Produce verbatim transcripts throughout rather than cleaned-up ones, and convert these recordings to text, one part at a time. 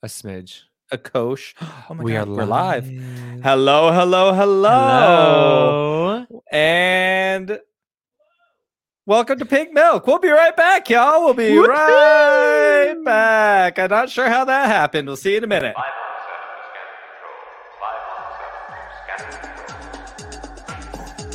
A smidge. A kosh. Oh my we God, are we're live. live. Hello, hello, hello. Hello. And welcome to Pink Milk. We'll be right back, y'all. We'll be Woo-hoo! right back. I'm not sure how that happened. We'll see you in a minute. five one seven, scanning control. five one seven, scanning control.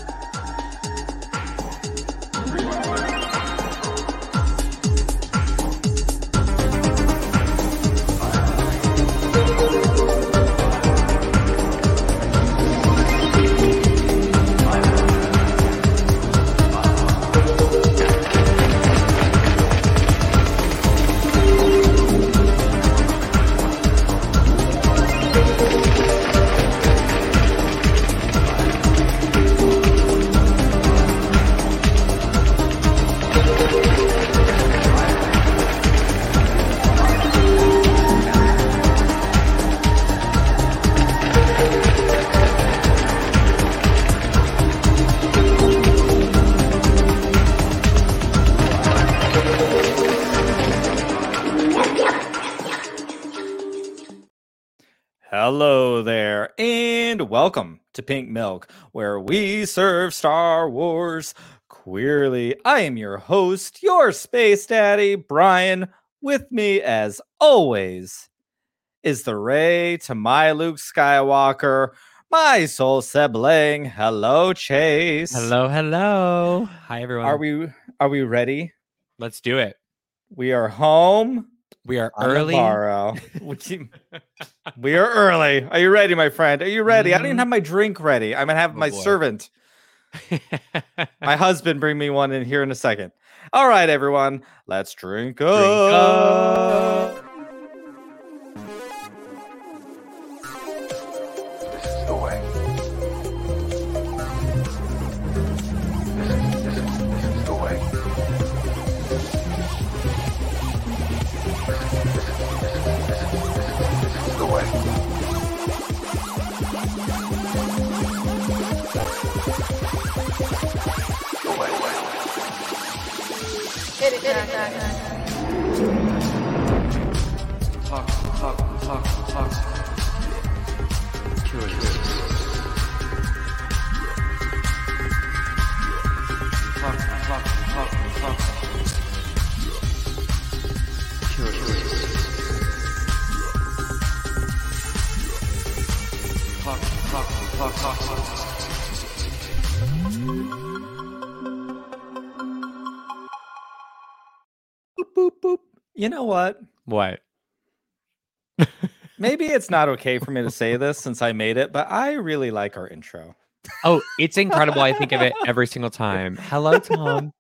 Hello there, and welcome to Pink Milk, where we serve Star Wars queerly. I am your host, your space daddy, Brian. With me, as always, is the Rey to my Luke Skywalker, my soul sibling. Hello, Chase. Hello, hello. Hi, everyone. Are we are we ready? Let's do it. We are home. We are on early. Navarro. we, we are early. Are you ready, my friend? Are you ready? Mm. I don't even have my drink ready. I'm gonna have oh, my boy. servant, my husband, bring me one in here in a second. All right, everyone, let's drink, drink up. up. This is the way. This is, this is, this is the way. Talk, talk, talk, talk. Curious. Talk, talk, talk, talk. Curious. Talk, talk, talk, talk, talk. Boop, boop, boop. You know what? What? Maybe it's not okay for me to say this since I made it, but I really like our intro. Oh, it's incredible. I think of it every single time. Hello, Tom.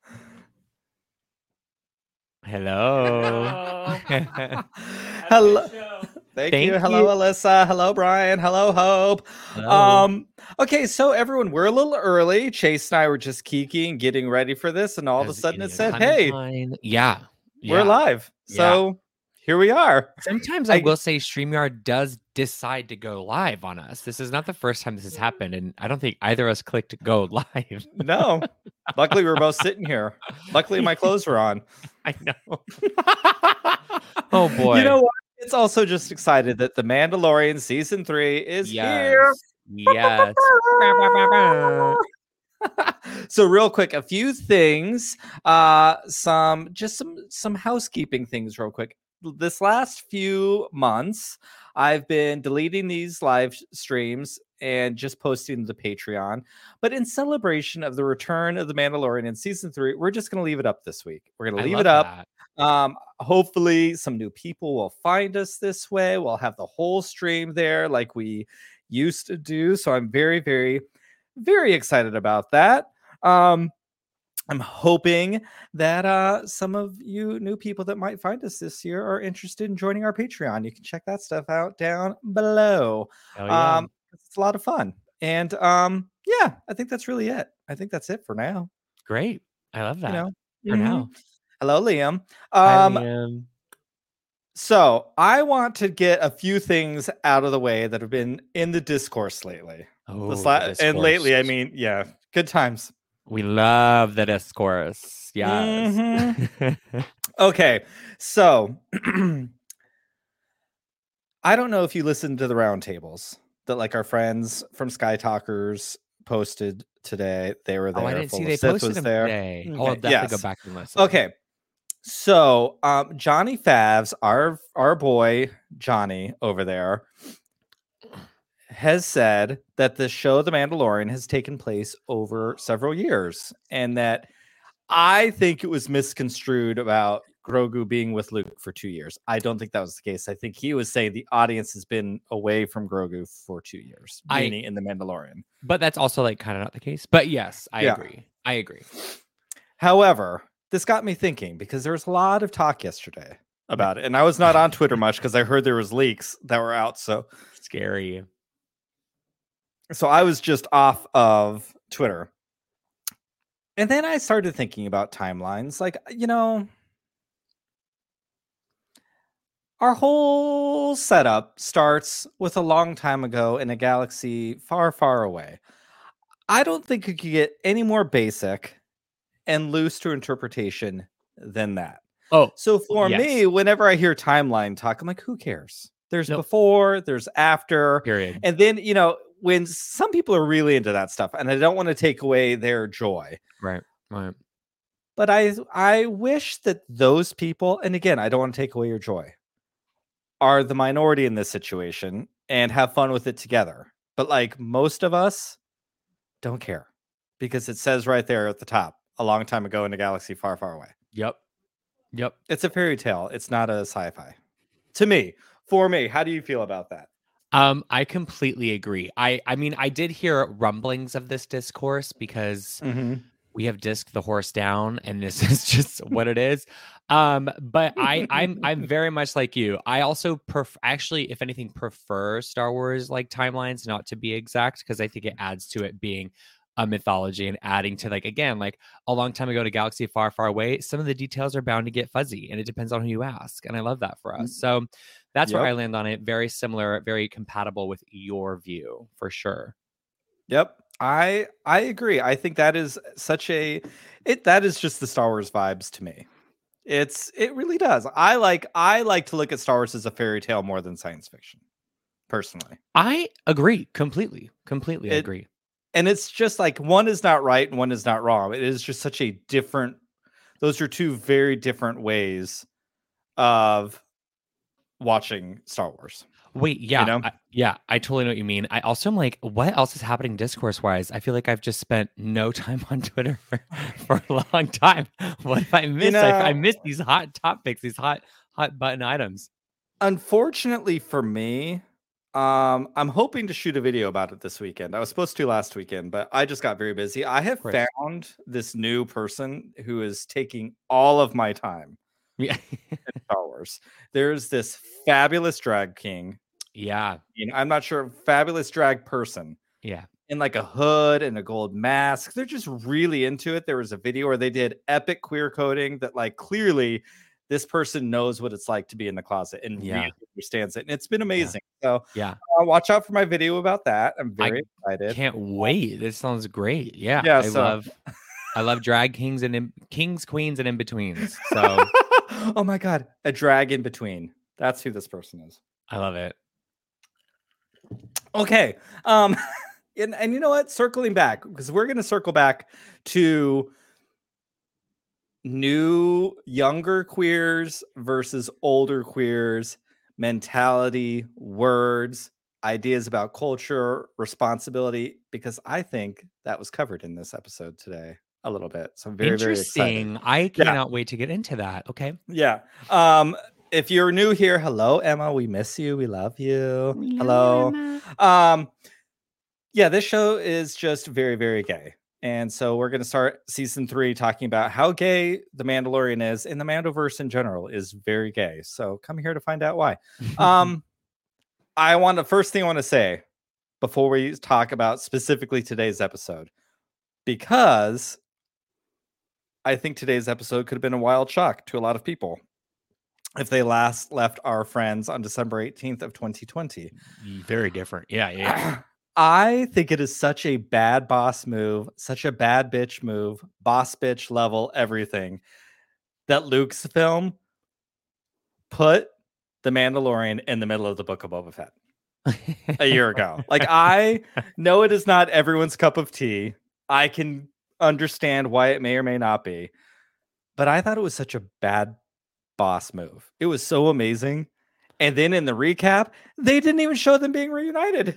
Hello. Hello. Hello. Thank, Thank you. you. Hello, Alyssa. Hello, Brian. Hello, Hope. Hello. Um, okay, so everyone, we're a little early. Chase and I were just kikiing, getting ready for this, and all of a sudden it said, hey, yeah, we're yeah. live. So yeah. Here we are. Sometimes I, I will say StreamYard does decide to go live on us. This is not the first time this has happened, and I don't think either of us clicked go live. No. Luckily, we're both sitting here. Luckily, my clothes were on. I know. Oh, boy. You know what? It's also just excited that The Mandalorian Season three is yes. here. Yes. So real quick, a few things, uh, some just some some housekeeping things real quick. This last few months, I've been deleting these live streams and just posting to the Patreon. But in celebration of the return of The Mandalorian in Season three, we're just going to leave it up this week. We're going to leave it up. That. Um, hopefully some new people will find us this way. We'll have the whole stream there like we used to do. So I'm very, very, very excited about that. Um, I'm hoping that uh, some of you new people that might find us this year are interested in joining our Patreon. You can check that stuff out down below. Yeah. Um, it's a lot of fun. And um, yeah, I think that's really it. I think that's it for now. Great. I love that. You know, for mm-hmm. now. Hello, Liam. Hi, Um, Liam. So I want to get a few things out of the way that have been in the discourse lately. Oh, This la- discourse. And lately, I mean, yeah, good times. We love the discourse. Yes. Mm-hmm. Okay, so I don't know if you listened to the roundtables that like our friends from Sky Talkers posted today. They were there. Oh, I didn't Full see of they Sith posted was them there. today. Oh, I'll Okay, definitely go yes. back and listen. Okay. So um Johnny Favs, our our boy Johnny over there, has said that the show The Mandalorian has taken place over several years, and that I think it was misconstrued about Grogu being with Luke for two years. I don't think that was the case. I think he was saying the audience has been away from Grogu for two years, I- meaning in The Mandalorian. But that's also like kind of not the case. But yes, I Yeah. agree. I agree. However, this got me thinking because there was a lot of talk yesterday about it, and I was not on Twitter much because I heard there was leaks that were out. So, Scary. so I was just off of Twitter, and then I started thinking about timelines. Like, you know, our whole setup starts with a long time ago in a galaxy far, far away. I don't think it could get any more basic and loose to interpretation than that. Oh, So for yes. me, whenever I hear timeline talk, I'm like, who cares? There's Nope. before, there's after. period. And then, you know, when some people are really into that stuff, and I don't want to take away their joy, Right. Right. but I I wish that those people, and again, I don't want to take away your joy, are the minority in this situation and have fun with it together. But like most of us don't care because it says right there at the top, a long time ago in a galaxy far, far away. Yep. Yep. It's a fairy tale. It's not a sci-fi. To me, for me, how do you feel about that? Um, I completely agree. I I mean, I did hear rumblings of this discourse because Mm-hmm. we have Disc the horse down, and this is just what it is. Um, but I I'm I'm very much like you. I also pref- actually, if anything, prefer Star Wars like timelines not to be exact because I think it adds to it being a mythology and adding to like again like a long time ago in a galaxy far far away. Some of the details are bound to get fuzzy, and it depends on who you ask. And I love that for us. So that's where Yep. I land on it. Very similar, very compatible with your view for sure. Yep. I I agree. I think that is such a it that is just the Star Wars vibes to me. It's it really does. I like I like to look at Star Wars as a fairy tale more than science fiction, personally. I agree completely. Completely It- agree. And it's just like one is not right and one is not wrong. It is just such a different those are two very different ways of watching Star Wars. Wait, yeah, know? I, yeah, I totally know what you mean. I also am like, what else is happening discourse wise? I feel like I've just spent no time on Twitter for, for a long time. What if I miss? I, I know- miss these hot topics, these hot hot button items. Unfortunately for me, um, I'm hoping to shoot a video about it this weekend. I was supposed to last weekend, but I just got very busy. I have course. found this new person who is taking all of my time Yeah, in Star Wars. There's this fabulous drag king. yeah, You know, I'm not sure, fabulous drag person yeah. in like a hood and a gold mask. They're just really into it. There was a video where they did epic queer coding that like clearly this person knows what it's like to be in the closet and Yeah. really understands it. And it's been amazing. So Yeah. uh, watch out for my video about that. I'm very excited. Can't wait. This sounds great. Yeah, Yeah, I so- love, I love drag kings and in, kings, queens, and in betweens. So Oh my god, a drag in between. That's who this person is. I love it. Okay. Um and, and you know what? Circling back, because we're gonna circle back to new younger queers versus older queers, mentality, words, ideas about culture, responsibility, because I think that was covered in this episode today a little bit. So I'm very, very excited. Interesting. I cannot wait to get into that. Okay. Yeah. Um, if you're new here, hello, Emma. We miss you. We love you. Hello. Um, yeah, this show is just very, very gay. And so we're going to start season three talking about how gay The Mandalorian is, and the Mandoverse in general is very gay. So come here to find out why. Um, I want to first thing I want to say before we talk about specifically today's episode, because I think today's episode could have been a wild shock to a lot of people if they last left our friends on December eighteenth of twenty twenty. Very different. Yeah. Yeah. I think it is such a bad boss move, such a bad bitch move, boss bitch level everything, that Lucasfilm put The Mandalorian in the middle of the Book of Boba Fett a year ago. Like, I know it is not everyone's cup of tea. I can understand why it may or may not be, but I thought it was such a bad boss move. It was so amazing. And then in the recap, they didn't even show them being reunited.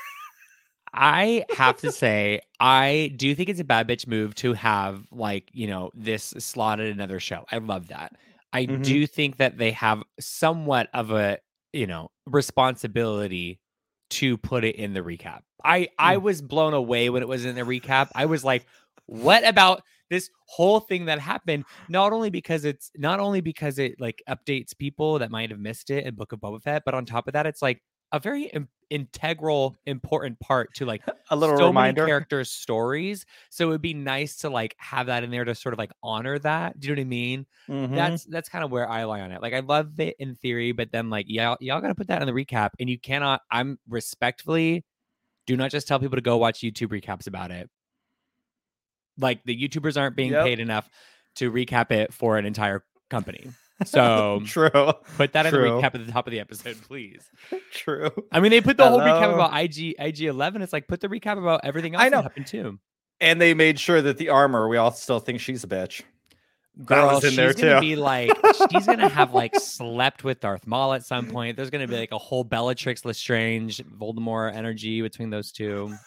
I have to say, I do think it's a bad bitch move to have, like, you know, this slotted another show. I love that. I Mhm. do think that they have somewhat of a, you know, responsibility to put it in the recap. I I Mm. was blown away when it was in the recap. I was like, what about this whole thing that happened? Not only because it's not only because it like updates people that might have missed it in Book of Boba Fett, but on top of that, it's like a very im- integral, important part to like A little so reminder. many characters' stories. So it would be nice to like have that in there to sort of like honor that. Do you know what I mean? Mhm. That's that's kind of where I lie on it. Like, I love it in theory, but then like y'all y'all gotta put that in the recap, and you cannot. I'm respectfully do not just tell people to go watch YouTube recaps about it. Like, the YouTubers aren't being Yep. paid enough to recap it for an entire company. So True. put that in the True. recap at the top of the episode, please. True. I mean, they put the whole recap Hello. about I G I G eleven. It's like, put the recap about everything else I know. that happened too. And they made sure that the armor, we all still think she's a bitch. Girl, was in she's there, gonna too. be like, she's gonna have like slept with Darth Maul at some point. There's gonna be like a whole Bellatrix Lestrange, Voldemort energy between those two.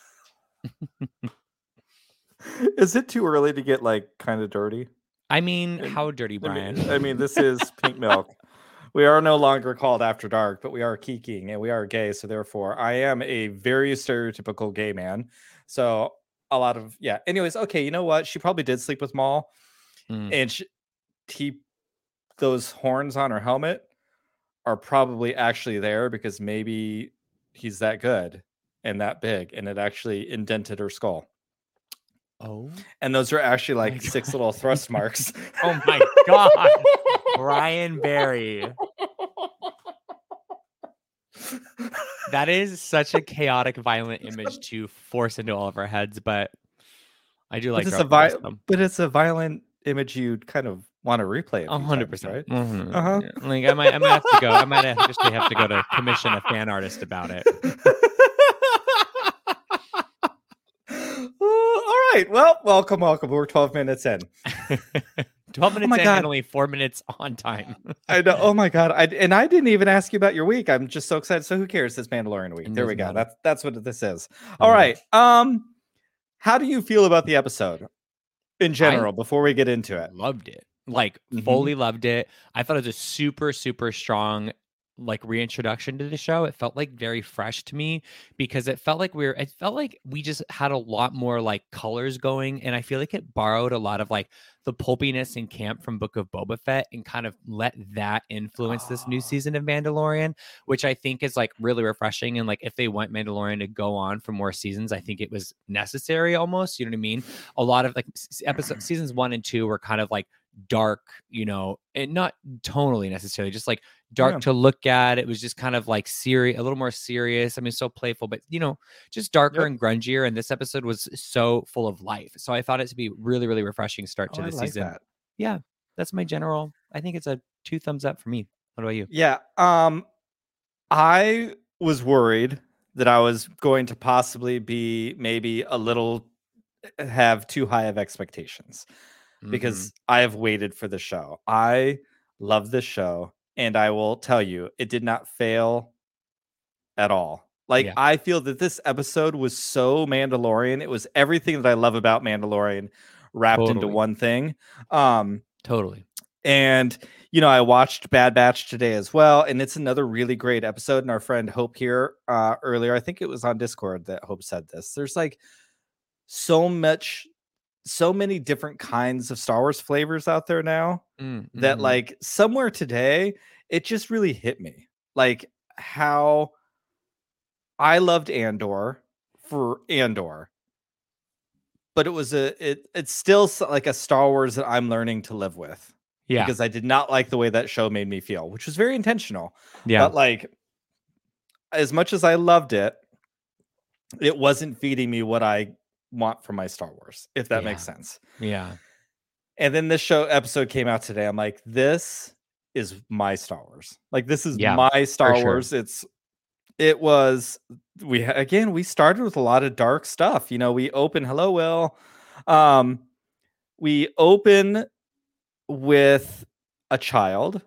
Is it too early to get like kind of dirty? I mean, And- how dirty, I Brian? mean, I mean, this is Pink Milk. We are no longer called After Dark, but we are kikiing and we are gay. So therefore, I am a very stereotypical gay man. So a lot of yeah. Anyways, okay, you know what? She probably did sleep with Maul, Mm. and she, he, those horns on her helmet are probably actually there because maybe he's that good and that big, and it actually indented her skull. Oh, And those are actually My like six God. little thrust marks. oh my God, Brian Barry. That is such a chaotic, violent image to force into all of our heads, but I do like But it's, a Darth Maul vi- stuff. but it's a violent image you'd kind of want to replay. A hundred percent, right? Mhm. Uh-huh. Yeah. Like, I might, I might have to go. I might actually have to go to commission a fan artist about it. All right. Well, welcome, welcome. We're twelve minutes in. Twelve minutes my in God. and only four minutes on time. I know. Oh my god! I and I didn't even ask you about your week. I'm just so excited. So who cares? It's Mandalorian week. It There we doesn't go. matter. That's that's what this is. All Yeah. right. Um, how do you feel about the episode in general? Before we get into it, Loved it. Like, Mhm. fully loved it. I thought it was a super, super strong like reintroduction to the show. It felt like very fresh to me because it felt like we were it felt like we just had a lot more like colors going, and I feel like it borrowed a lot of like the pulpiness and camp from Book of Boba Fett and kind of let that influence this new Oh. season of Mandalorian, which I think is like really refreshing. And like, if they want Mandalorian to go on for more seasons, I think it was necessary almost. You know what I mean? A lot of like s- episode seasons one and two were kind of like dark, you know, and not tonally necessarily, just like dark Yeah. to look at. It was just kind of like serious, a little more serious. I mean, so playful, but you know, just darker Yep. and grungier. And this episode was so full of life. So I thought it to be really, really refreshing start to Oh, I the like season. that. Yeah, that's my general. I think it's a two thumbs up for me. What about you? Yeah. Um, I was worried that I was going to possibly be maybe a little have too high of expectations because I have waited for the show. I love this show, and I will tell you, it did not fail at all. Like, Yeah. I feel that this episode was so Mandalorian. It was everything that I love about Mandalorian wrapped into Totally. one thing. Um, totally. and you know, I watched Bad Batch today as well, and it's another really great episode. And our friend Hope here uh, earlier, I think it was on Discord that Hope said this. There's like so much, so many different kinds of Star Wars flavors out there now Mm, that mhm. like somewhere today, it just really hit me. Like how I loved Andor for Andor, but it was a it it's still s- like a Star Wars that I'm learning to live with yeah, because I did not like the way that show made me feel, which was very intentional. yeah, But like as much as I loved it, it wasn't feeding me what I want from my Star Wars, if that makes Yeah. sense. yeah. And then this show episode came out today. I'm like, this is my Star Wars. Like this is Yeah, my Star sure. Wars. It's it was we ha- again we started with a lot of dark stuff. You know, we open hello Will. Um we open with a child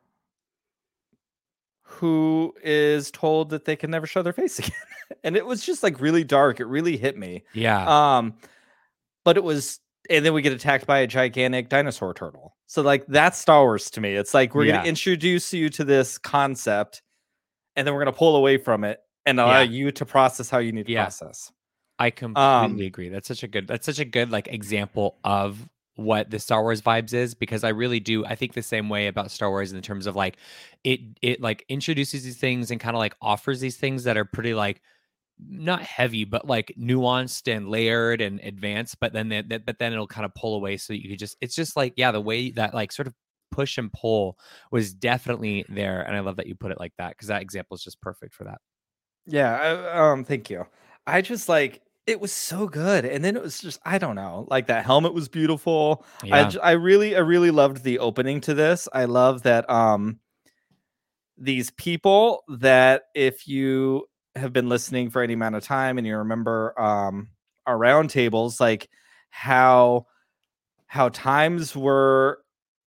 who is told that they can never show their face again. And it was just like really dark. It really hit me. Yeah. Um but it was and then we get attacked by a gigantic dinosaur turtle. So like that's Star Wars to me. It's like we're Yeah. gonna introduce you to this concept and then we're gonna pull away from it and allow Yeah. you to process how you need to Yeah. process. I completely Um agree. That's such a good that's such a good like example of what the Star Wars vibes is, because I really do I think the same way about Star Wars in terms of like it it like introduces these things and kind of like offers these things that are pretty like not heavy but like nuanced and layered and advanced, but then that that- but then it'll kind of pull away so you could just it's just like yeah, the way that like sort of push and pull was definitely there, and I love that you put it like that because that example is just perfect for that. yeah, I, um thank you. I just like it was so good. And then it was just I don't know, like that helmet was beautiful. I Yeah. j- I really I really loved the opening to this. I love that um these people that if you have been listening for any amount of time and you remember um our roundtables, like how how times were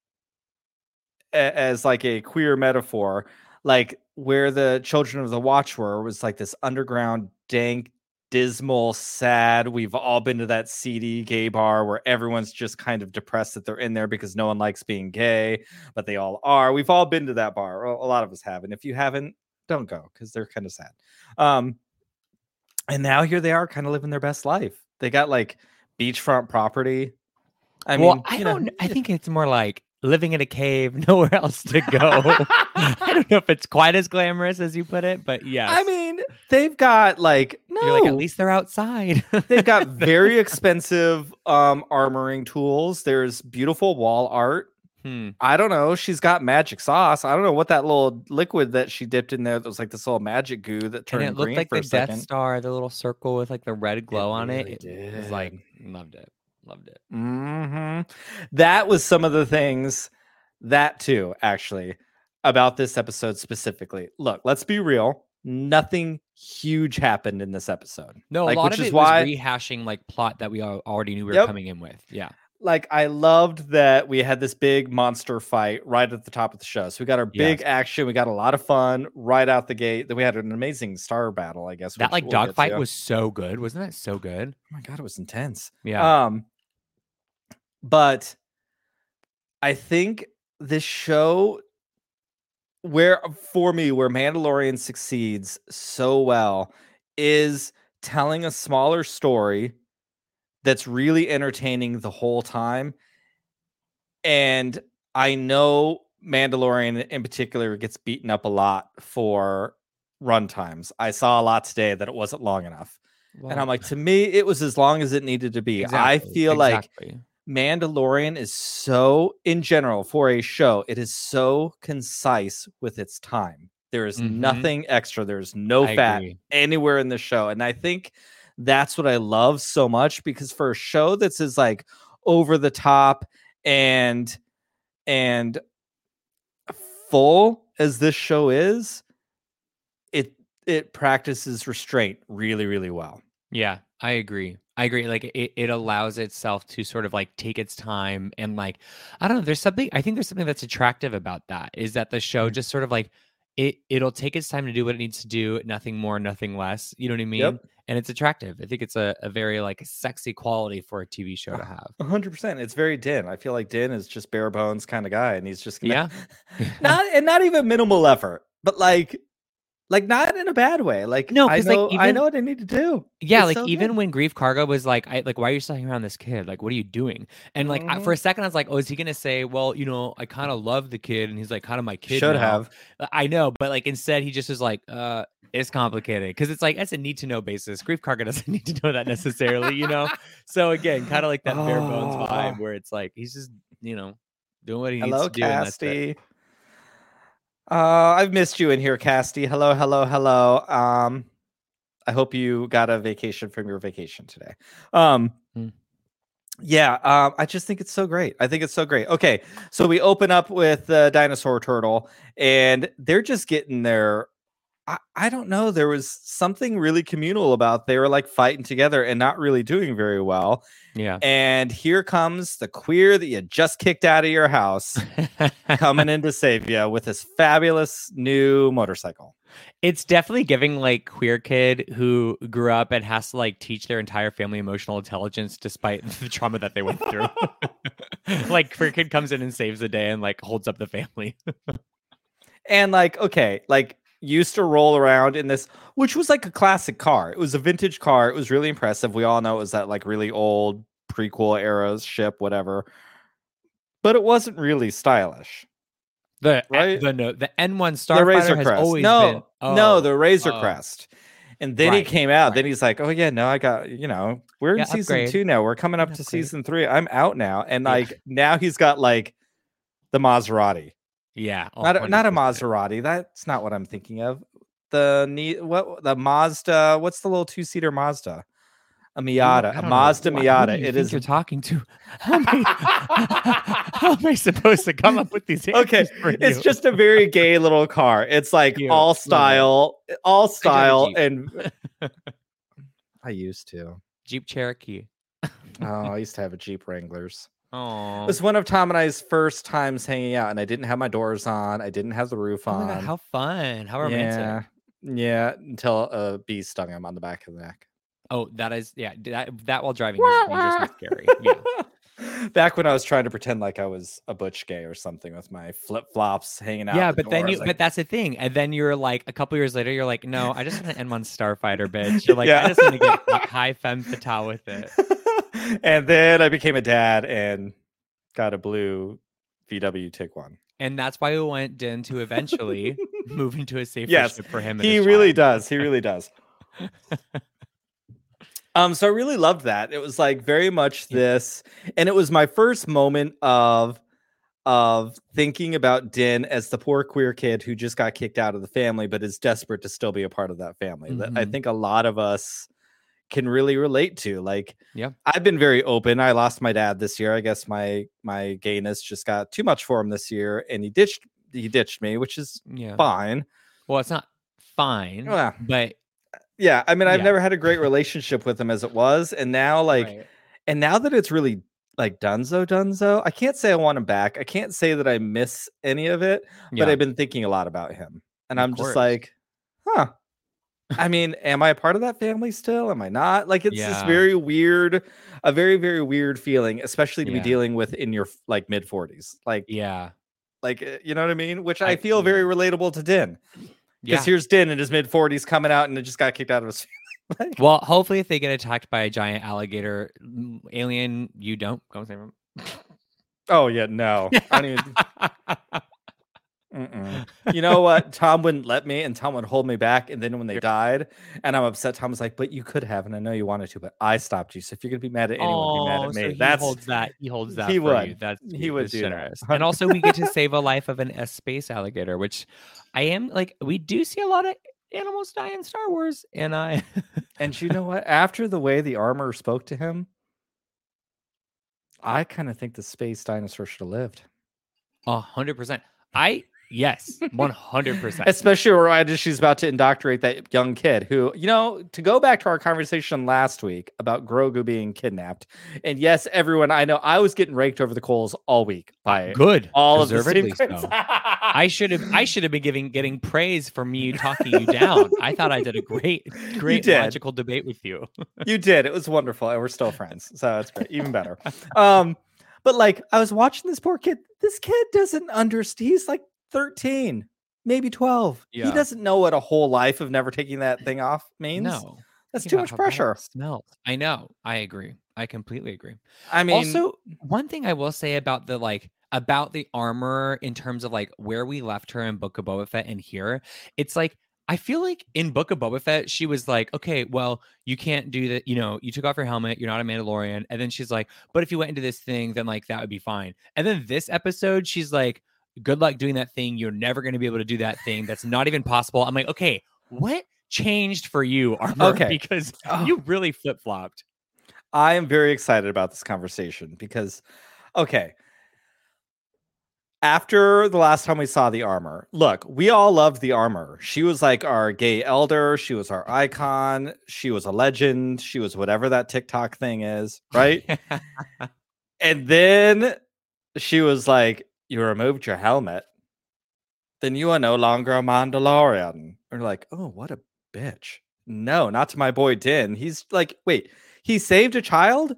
a- as like a queer metaphor, like where the children of the watch were was like this underground dank dismal sad we've all been to that seedy gay bar where everyone's just kind of depressed that they're in there because no one likes being gay, but they all are. We've all been to that bar, a a lot of us have, and if you haven't, don't go because they're kind of sad. um and now here they are kind of living their best life. They got like beachfront property. I Well, mean, I you know, don't I think it's more like living in a cave, nowhere else to go. I don't know if it's quite as glamorous as you put it, but yes. I mean, they've got like no, You're like, at least they're outside. they've got very expensive um armoring tools. There's beautiful wall art. Hmm. I don't know. She's got magic sauce. I don't know what that little liquid that she dipped in there that was like this little magic goo that And turned it looked green like for the a Death second. Star, the little circle with like the red glow on it. really It was like did. loved it. Loved it. hmm That was some of the things that too, actually, about this episode specifically. Look, let's be real. Nothing huge happened in this episode. No, like, a lot which of is it why, was rehashing like plot that we al- already knew we were Yep. coming in with. Yeah. like, I loved that we had this big monster fight right at the top of the show. So we got our big Yes. action. We got a lot of fun right out the gate. Then we had an amazing star battle, I guess. That which like we'll get dogfight to. was so good. Wasn't that so good? Oh my god, it was intense. Yeah. Um, but I think this show, where for me, where Mandalorian succeeds so well, is telling a smaller story that's really entertaining the whole time. And I know Mandalorian in particular gets beaten up a lot for run times. I saw a lot today that it wasn't long enough. And I'm Well, like, to me, it was as long as it needed to be. I exactly. feel like exactly. Mandalorian is so, in general, for a show, it is so concise with its time. There is Mhm. nothing extra. There's no I fat agree. anywhere in the show. And I think that's what I love so much, because for a show that's as like over the top and and full as this show is, it it practices restraint really, really well. Yeah, I agree. I agree. Like it, it allows itself to sort of like take its time and like I don't know. There's something I think there's something that's attractive about that is that the show Mm. just sort of like it it'll take its time to do what it needs to do, nothing more, nothing less. You know what I mean? Yep. And it's attractive. I think it's a, a very like sexy quality for a T V show to A have. a hundred percent. It's very Din. I feel like Din is just bare bones kind of guy, and he's just gonna Yeah. not and not even minimal effort, but like like not in a bad way. Like No, I 'cause, like, know I even- know what I need to do. Yeah, It's like so even good. when Grief Cargo was like, I like, why are you still hanging around this kid? Like, what are you doing? And like I- for Mhm. a second, I was like, oh, is he gonna say, well, you know, I kind of love the kid, and he's like kind of my kid. Should now. have. Uh, I know, but like instead, he just is like, uh, it's complicated because it's like that's a need to know basis. Grief Cargo doesn't need to know that necessarily, you know. So again, kind of like that bare bones Ah. vibe where it's like he's just, you know, doing what he Hello, needs to do. And that's it. Casty. Uh, I've missed you in here, Casty. Hello, hello, hello. Um, I hope you got a vacation from your vacation today. Um, Hmm. Yeah, um, I just think it's so great. I think it's so great. Okay, so we open up with the dinosaur turtle, and they're just getting their. I, I don't know. There was something really communal about they were like fighting together and not really doing very well. Yeah. And here comes the queer that you just kicked out of your house coming in to save you with this fabulous new motorcycle. It's definitely giving like queer kid who grew up and has to like teach their entire family emotional intelligence despite the trauma that they went through. Like queer kid comes in and saves the day and like holds up the family. And like, okay, like used to roll around in this, which was like a classic car. It was a vintage car. It was really impressive. We all know it was that like really old prequel era ship, whatever. But it wasn't really stylish. The Right? the no, the N one The Starfighter Razor has Crest. always No, been oh, no, the Razor oh. Crest. And then he Right, came out. right. Then he's like, "Oh yeah, no, I got you know, we're in Yeah, season upgrade. two now. We're coming up Yeah, to upgrade." season three. I'm out now." And Yeah. like now he's got like the Maserati. Yeah, Not a, not a one hundred percent. Maserati. That's not what I'm thinking of. The ne- what the Mazda? What's the little two seater Mazda? A Who- Miata. I A don't know. Mazda Who- who Miata. do you It think is you're talking to. How am, I, how am I supposed to come up with these okay. answers for It's you? just a very gay little car. It's like Cute. all Love it. style, all style, Jeep. and I used to. Jeep Cherokee. Oh, I used to have a Jeep Wranglers. It Oh, was one of Tom and I's first times hanging out, and I didn't have my doors on. I didn't have the roof oh on. my god, how fun! How romantic. Yeah, yeah. Until a bee stung him on the back of the neck. Oh, that is yeah. That that while driving is dangerous and scary. Yeah, Back when I was trying to pretend like I was a butch gay or something with my flip flops hanging out. yeah. the But then door. I you, was like, but that's the thing. And then you're like, a couple years later, you're like, no, I just want an N one Starfighter, bitch. You're like, Yeah. I just want to get like, high femme fatale with it. and then I became a dad and got a blue V W Tiguan. And that's why we went into eventually moving to a safer Yes, ship for him. and He his really child. does. He really does. Um, so I really loved that. It was like very much Yeah. this, and it was my first moment of of thinking about Din as the poor queer kid who just got kicked out of the family, but is desperate to still be a part of that family. That I Mhm. think a lot of us can really relate to. Like, Yeah. I've been very open. I lost my dad this year. I guess my my gayness just got too much for him this year, and he ditched he ditched me, which is Yeah. fine. Well, it's not fine, Well, but Yeah, I mean, I've Yeah. never had a great relationship with him as it was, and now like, right. and now that it's really like Dunzo Dunzo, I can't say I want him back. I can't say that I miss any of it, but Yeah. I've been thinking a lot about him, and Of I'm course. just like, huh. I mean, am I a part of that family still? Am I not? Like, it's this Yeah. very weird, a very very weird feeling, especially to Yeah. be dealing with in your like mid forties, like, Yeah. like uh, you know what I mean? Which I, I- feel very yeah. relatable to Din, Yeah. because here's Din in his mid forties coming out and it just got kicked out of his. Like, Well, hopefully, if they get attacked by a giant alligator mm, alien, you don't go save them. oh yeah, no, I don't even. Mm-mm. You know what? Tom wouldn't let me, and Tom would hold me back. And then when they died, and I'm upset, Tom was like, "But you could have, and I know you wanted to, but I stopped you. So if you're gonna be mad at anyone, be mad Oh, at so me." he That's holds that. He holds that he for would. you. That's He sweet. would That's do that. generous. And also, we get to save a life of an a space alligator, which I am like. We do see a lot of animals die in Star Wars, and I. and you know what? After the way the armor spoke to him, I kind of think the space dinosaur should have lived. A hundred percent. I yes, one hundred percent. Especially right as she's about to indoctrinate that young kid who, you know, to go back to our conversation last week about Grogu being kidnapped. And yes, everyone, I know I was getting raked over the coals all week by Good. all of the Deservedly secrets. so. I should have I should have been giving getting praise for me talking you down. I thought I did a great, great did. logical debate with you. You did. It was wonderful. And we're still friends. So it's great. Even better. Um, but like I was watching this poor kid. This kid doesn't understand. He's like thirteen, maybe twelve. Yeah. He doesn't know what a whole life of never taking that thing off means. No. That's Think too about much how bad it pressure. Smells. I know. I agree. I completely agree. I mean, Also, one thing I will say about the like about the armor in terms of like where we left her in Book of Boba Fett and here, it's like I feel like in Book of Boba Fett, she was like, okay, well, you can't do that. You know, you took off your helmet. You're not a Mandalorian. And then she's like, but if you went into this thing, then like that would be fine. And then this episode, she's like, good luck doing that thing. You're never going to be able to do that thing. That's not even possible. I'm like, okay, what changed for you, Armor? Okay. Because Oh. you really flip flopped. I am very excited about this conversation because, okay, after the last time we saw the armor, look, we all loved the armor. She was like our gay elder. She was our icon. She was a legend. She was whatever that TikTok thing is, right? And then she was like, you removed your helmet. Then you are no longer a Mandalorian. We're like, oh, what a bitch. No, not to my boy Din. He's like, wait, he saved a child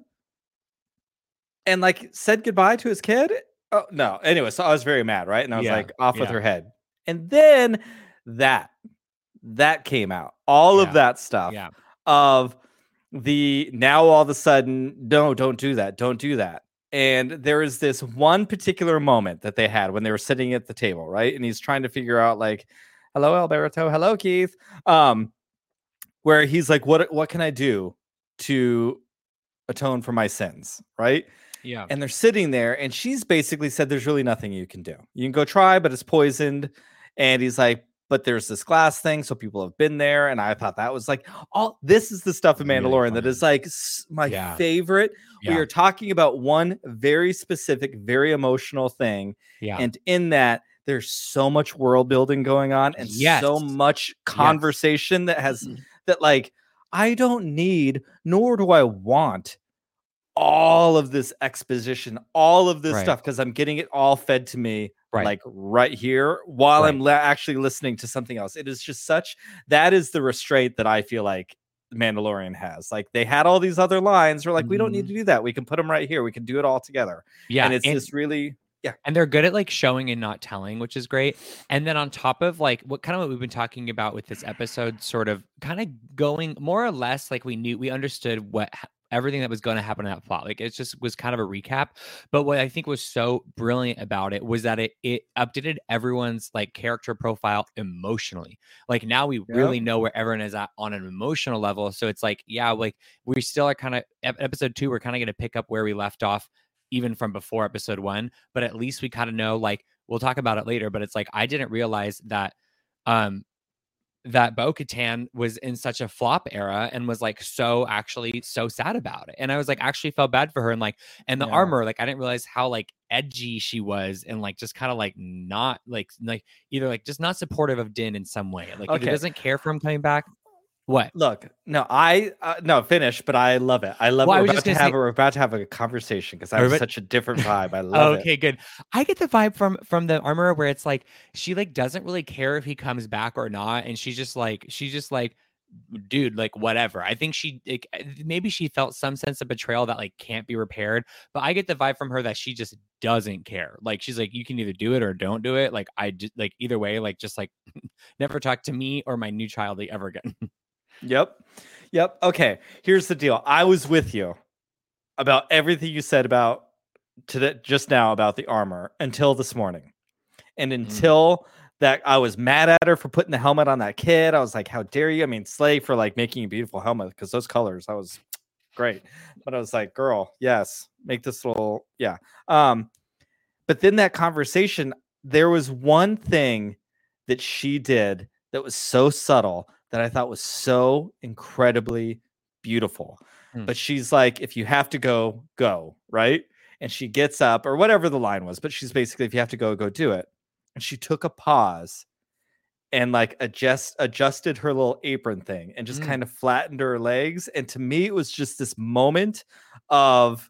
and like said goodbye to his kid? Oh, no. Anyway, so I was very mad, right? And I was Yeah, like, off with yeah. her head. And then that, that came out. All Yeah, of that stuff yeah. of the now all of a sudden, no, don't do that. Don't do that. And there is this one particular moment that they had when they were sitting at the table, right? And he's trying to figure out, like, hello, Alberto. Hello, Keith. Um, where he's like, what, what can I do to atone for my sins, right? Yeah. And they're sitting there, and she's basically said, there's really nothing you can do. You can go try, but it's poisoned. And he's like, but there's this glass thing, so people have been there. And I thought that was like, all this is the stuff of Really Mandalorian that fun. is like s- my Yeah. favorite. We Yeah. are talking about one very specific, very emotional thing. Yeah. And in that, there's so much world building going on and Yes. so much conversation that has that, like, I don't need, nor do I want all of this exposition, all of this Right. stuff, because I'm getting it all fed to me Right. like right here while Right. I'm la- actually listening to something else. It is just such, that is the restraint that I feel like Mandalorian has. Like, they had all these other lines. We're like, we don't need Mhm. to do that. We can put them right here. We can do it all together. Yeah. And it's and- just really, yeah. And they're good at like showing and not telling, which is great. And then on top of like what kind of what we've been talking about with this episode, sort of kind of going more or less like we knew, we understood what ha- everything that was going to happen in that plot. Like it just was kind of a recap. But what I think was so brilliant about it was that it it updated everyone's like character profile emotionally. Like now we really know where everyone is at on an emotional level. So it's like, yeah, like we still are kind of episode two, we're kind of going to pick up where we left off even from before episode one, but at least we kind of know, like, we'll talk about it later, but it's like, I didn't realize that, um, that Bo-Katan was in such a flop era and was like, so actually so sad about it. And I was like, actually felt bad for her. And like, and the Yeah. armor, like, I didn't realize how like edgy she was and like, just kind of like not like, like either like just not supportive of Din in some way. Like, either Okay. doesn't care for him coming back. What? Look, no, I uh, no finish, but I love it. I love Well, I it. We're was about just to gonna have say- we're about to have a conversation because I Are have we- such a different vibe. I love it. Okay, good. I get the vibe from from the armor where it's like she like doesn't really care if he comes back or not, and she's just like she's just like, dude, like whatever. I think she like maybe she felt some sense of betrayal that like can't be repaired, but I get the vibe from her that she just doesn't care. Like she's like, you can either do it or don't do it. Like I just like either way, like just like never talk to me or my new child like, ever again. Yep. Yep. Okay. Here's the deal. I was with you about everything you said about today just now about the armor until this morning. And until that, I was mad at her for putting the helmet on that kid. I was like, how dare you? I mean, Slay for like making a beautiful helmet because those colors, that was great. But I was like, girl, yes, make this little, yeah. Um, but then that conversation, there was one thing that she did that was so subtle that I thought was so incredibly beautiful. Hmm. But she's like, if you have to go, go, right? And she gets up, or whatever the line was, but she's basically, if you have to go, go do it. And she took a pause and like adjust adjusted her little apron thing and just Mm. kind of flattened her legs. And to me, it was just this moment of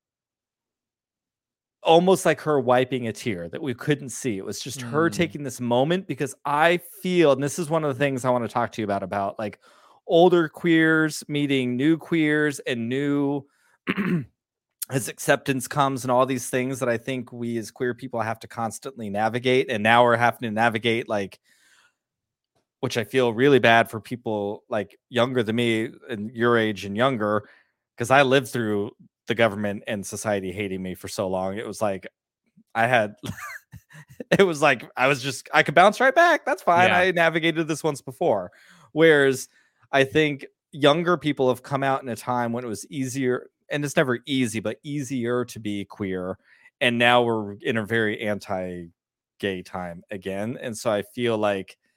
almost like her wiping a tear that we couldn't see. It was just her Mm. taking this moment because I feel, and this is one of the things I want to talk to you about, about like older queers meeting new queers and new as acceptance comes and all these things that I think we as queer people have to constantly navigate. And now we're having to navigate, like, which I feel really bad for people like younger than me and your age and younger, because I lived through the government and society hating me for so long. It was like I had it was like I was just I could bounce right back. That's fine. Yeah. I navigated this once before. Whereas I think younger people have come out in a time when it was easier, and it's never easy, but easier to be queer. And now we're in a very anti-gay time again. And so I feel like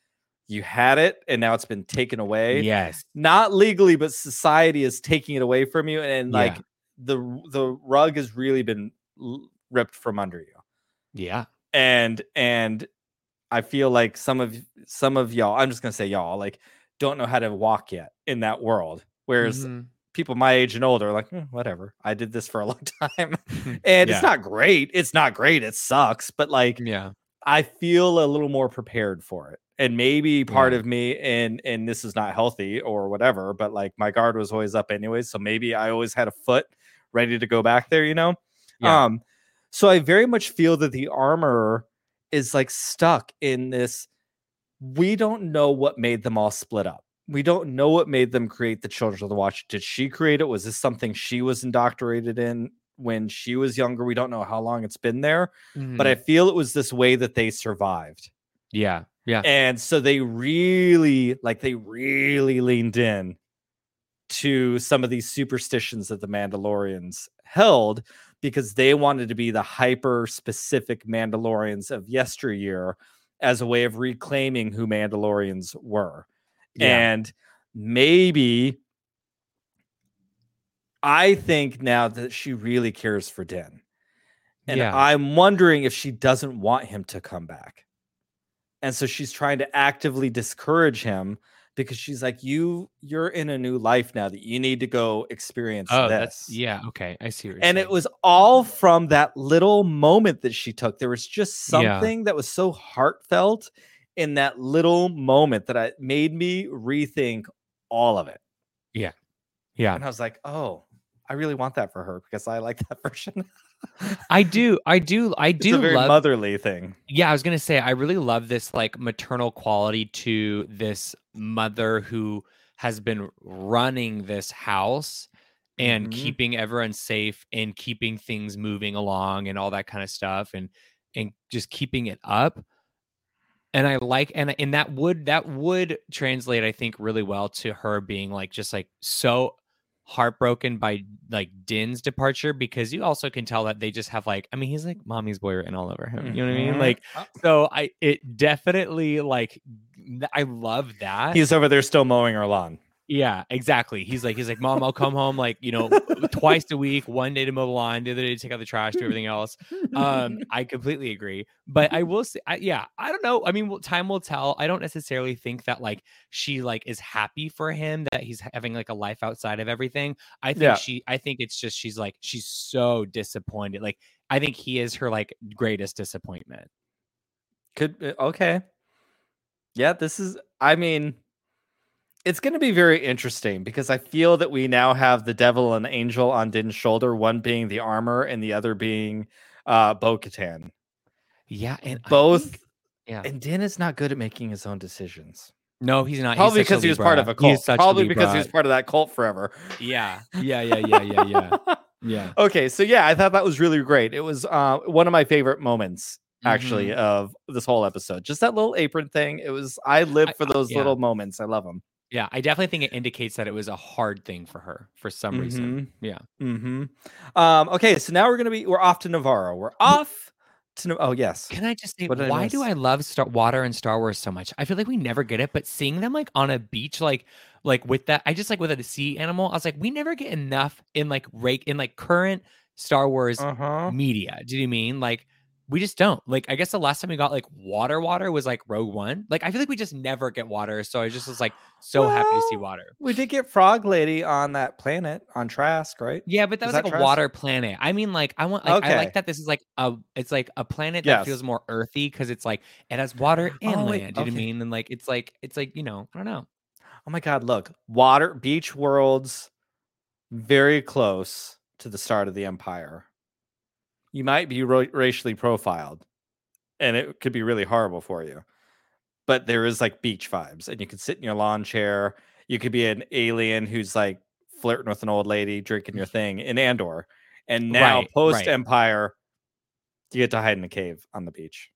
You had it, and now it's been taken away. Yes. Not legally, but society is taking it away from you, and, and Yeah. like the the rug has really been l- ripped from under you. Yeah. And and I feel like some of some of y'all, I'm just gonna say y'all, like don't know how to walk yet in that world. Whereas Mhm. people my age and older are like, "Hmm, whatever. I did this for a long time, and it's Yeah. not great. It's not great. It sucks, but like Yeah. I feel a little more prepared for it. And maybe part Yeah. of me, and and this is not healthy or whatever, but like my guard was always up anyway. So maybe I always had a foot ready to go back there, you know? Yeah. Um, so I very much feel that the armor is like stuck in this. We don't know what made them all split up. We don't know what made them create the Children of the Watch. Did she create it? Was this something she was indoctrinated in when she was younger? We don't know how long it's been there, but I Mhm. feel it was this way that they survived. Yeah. Yeah. And so they really, like, they really leaned in to some of these superstitions that the Mandalorians held because they wanted to be the hyper specific Mandalorians of yesteryear as a way of reclaiming who Mandalorians were. Yeah. And maybe I think now that she really cares for Din. And Yeah. I'm wondering if she doesn't want him to come back. And so she's trying to actively discourage him because she's like, you, you're in a new life now that you need to go experience Oh, this. that's yeah. Okay. I see what you're And saying. it was all from that little moment that she took. There was just Yeah. something that was so heartfelt in that little moment that I made me rethink all of it. Yeah. Yeah. And I was like, oh, I really want that for her because I like that version. I do. I do. I It's a do very love. motherly thing. Yeah, I was gonna say I really love this like maternal quality to this mother who has been running this house and Mhm. keeping everyone safe and keeping things moving along and all that kind of stuff and and just keeping it up. And I like and and that would that would translate, I think, really well to her being like just like so heartbroken by like Din's departure because you also can tell that they just have like I mean he's like mommy's boy written all over him. You know what I mean? Mhm. Like Uh, so I it definitely like th- I love that. He's over there still mowing her lawn. Yeah, exactly. He's like, he's like, Mom, I'll come home like, you know, twice a week, one day to mow the lawn, the other day to take out the trash, do everything else. Um, I completely agree. But I will say, I, yeah, I don't know. I mean, well, time will tell. I don't necessarily think that like she like is happy for him that he's having like a life outside of everything. I think Yeah. she, I think it's just she's like she's so disappointed. Like I think he is her like greatest disappointment. Could be- okay. Yeah, this is I mean it's going to be very interesting because I feel that we now have the devil and angel on Din's shoulder, one being the armor and the other being uh Bo-Katan. Yeah, and I Both think- yeah. and Din is not good at making his own decisions. No, he's not. He's Probably such a because he was part Libra. of a He is cult. such a Probably because he Libra. was part of that cult forever. Yeah, yeah, yeah, yeah, yeah, yeah, yeah. Okay, so yeah, I thought that was really great. It was uh, one of my favorite moments, actually, Mhm. of this whole episode. Just that little apron thing. It was. I live I- for I- those yeah. little moments. I love them. Yeah, I definitely think it indicates that it was a hard thing for her for some reason. Yeah. Mm-hmm. Um, okay, so now we're gonna be. We're off to Navarro. We're off to. Oh yes. Can I just say, What did I why do miss? I love Star Water and Star Wars so much? I feel like we never get it, but seeing them like on a beach, like like with that, I just like with a sea animal. I was like, we never get enough in like rake in like current Star Wars Uh huh. media. Do you mean like we just don't like? I guess the last time we got like water, water was like Rogue One. Like I feel like we just never get water, so I just was like so happy to see Well, water. We did get Frog Lady on that planet on Trask, right? Yeah, but that Was was that like a Trask? water planet. I mean, like I want, like I Okay. like that this is like a, it's like a planet that Yes. feels more earthy because it's like it has water and Oh, land. wait, Do you know what I okay. mean? And like it's like it's like you know, I don't know. Oh my God! Look, water beach worlds, very close to the start of the Empire. You might be ra- racially profiled, and it could be really horrible for you. But there is like beach vibes, and you could sit in your lawn chair. You could be an alien who's like flirting with an old lady, drinking your thing in Andor. And now, Right, right. post Empire, you get to hide in a cave on the beach.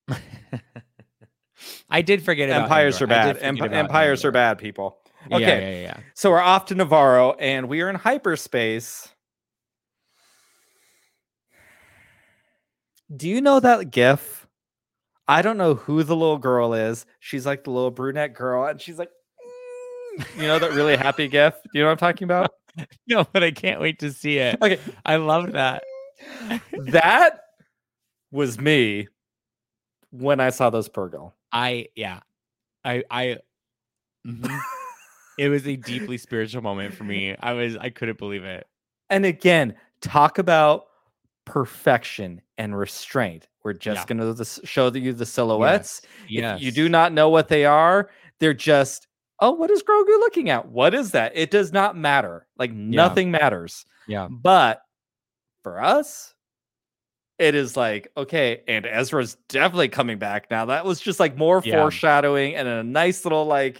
I did forget about Empires Andor. are I bad. did forget Emp- about empires are Andor. bad, people. Yeah, Okay, yeah, yeah, yeah. so we're off to Navarro, and we are in hyperspace. Do you know that GIF I don't know who the little girl is. She's like the little brunette girl, and she's like, "Mm." You know that really happy gif? Do you know what I'm talking about? No, but I can't wait to see it. Okay, I love that. that was me when I saw those Purgle. I yeah, I I. mhm. It was a deeply spiritual moment for me. I was I couldn't believe it. And again, talk about perfection and restraint. We're just Yeah. going to show you the silhouettes. Yes. If you do not know what they are, they're just, oh, what is Grogu looking at? What is that? It does not matter. Like nothing matters. Yeah. But for us, it is like, okay, and Ezra's definitely coming back now. That was just like more Yeah. foreshadowing and a nice little like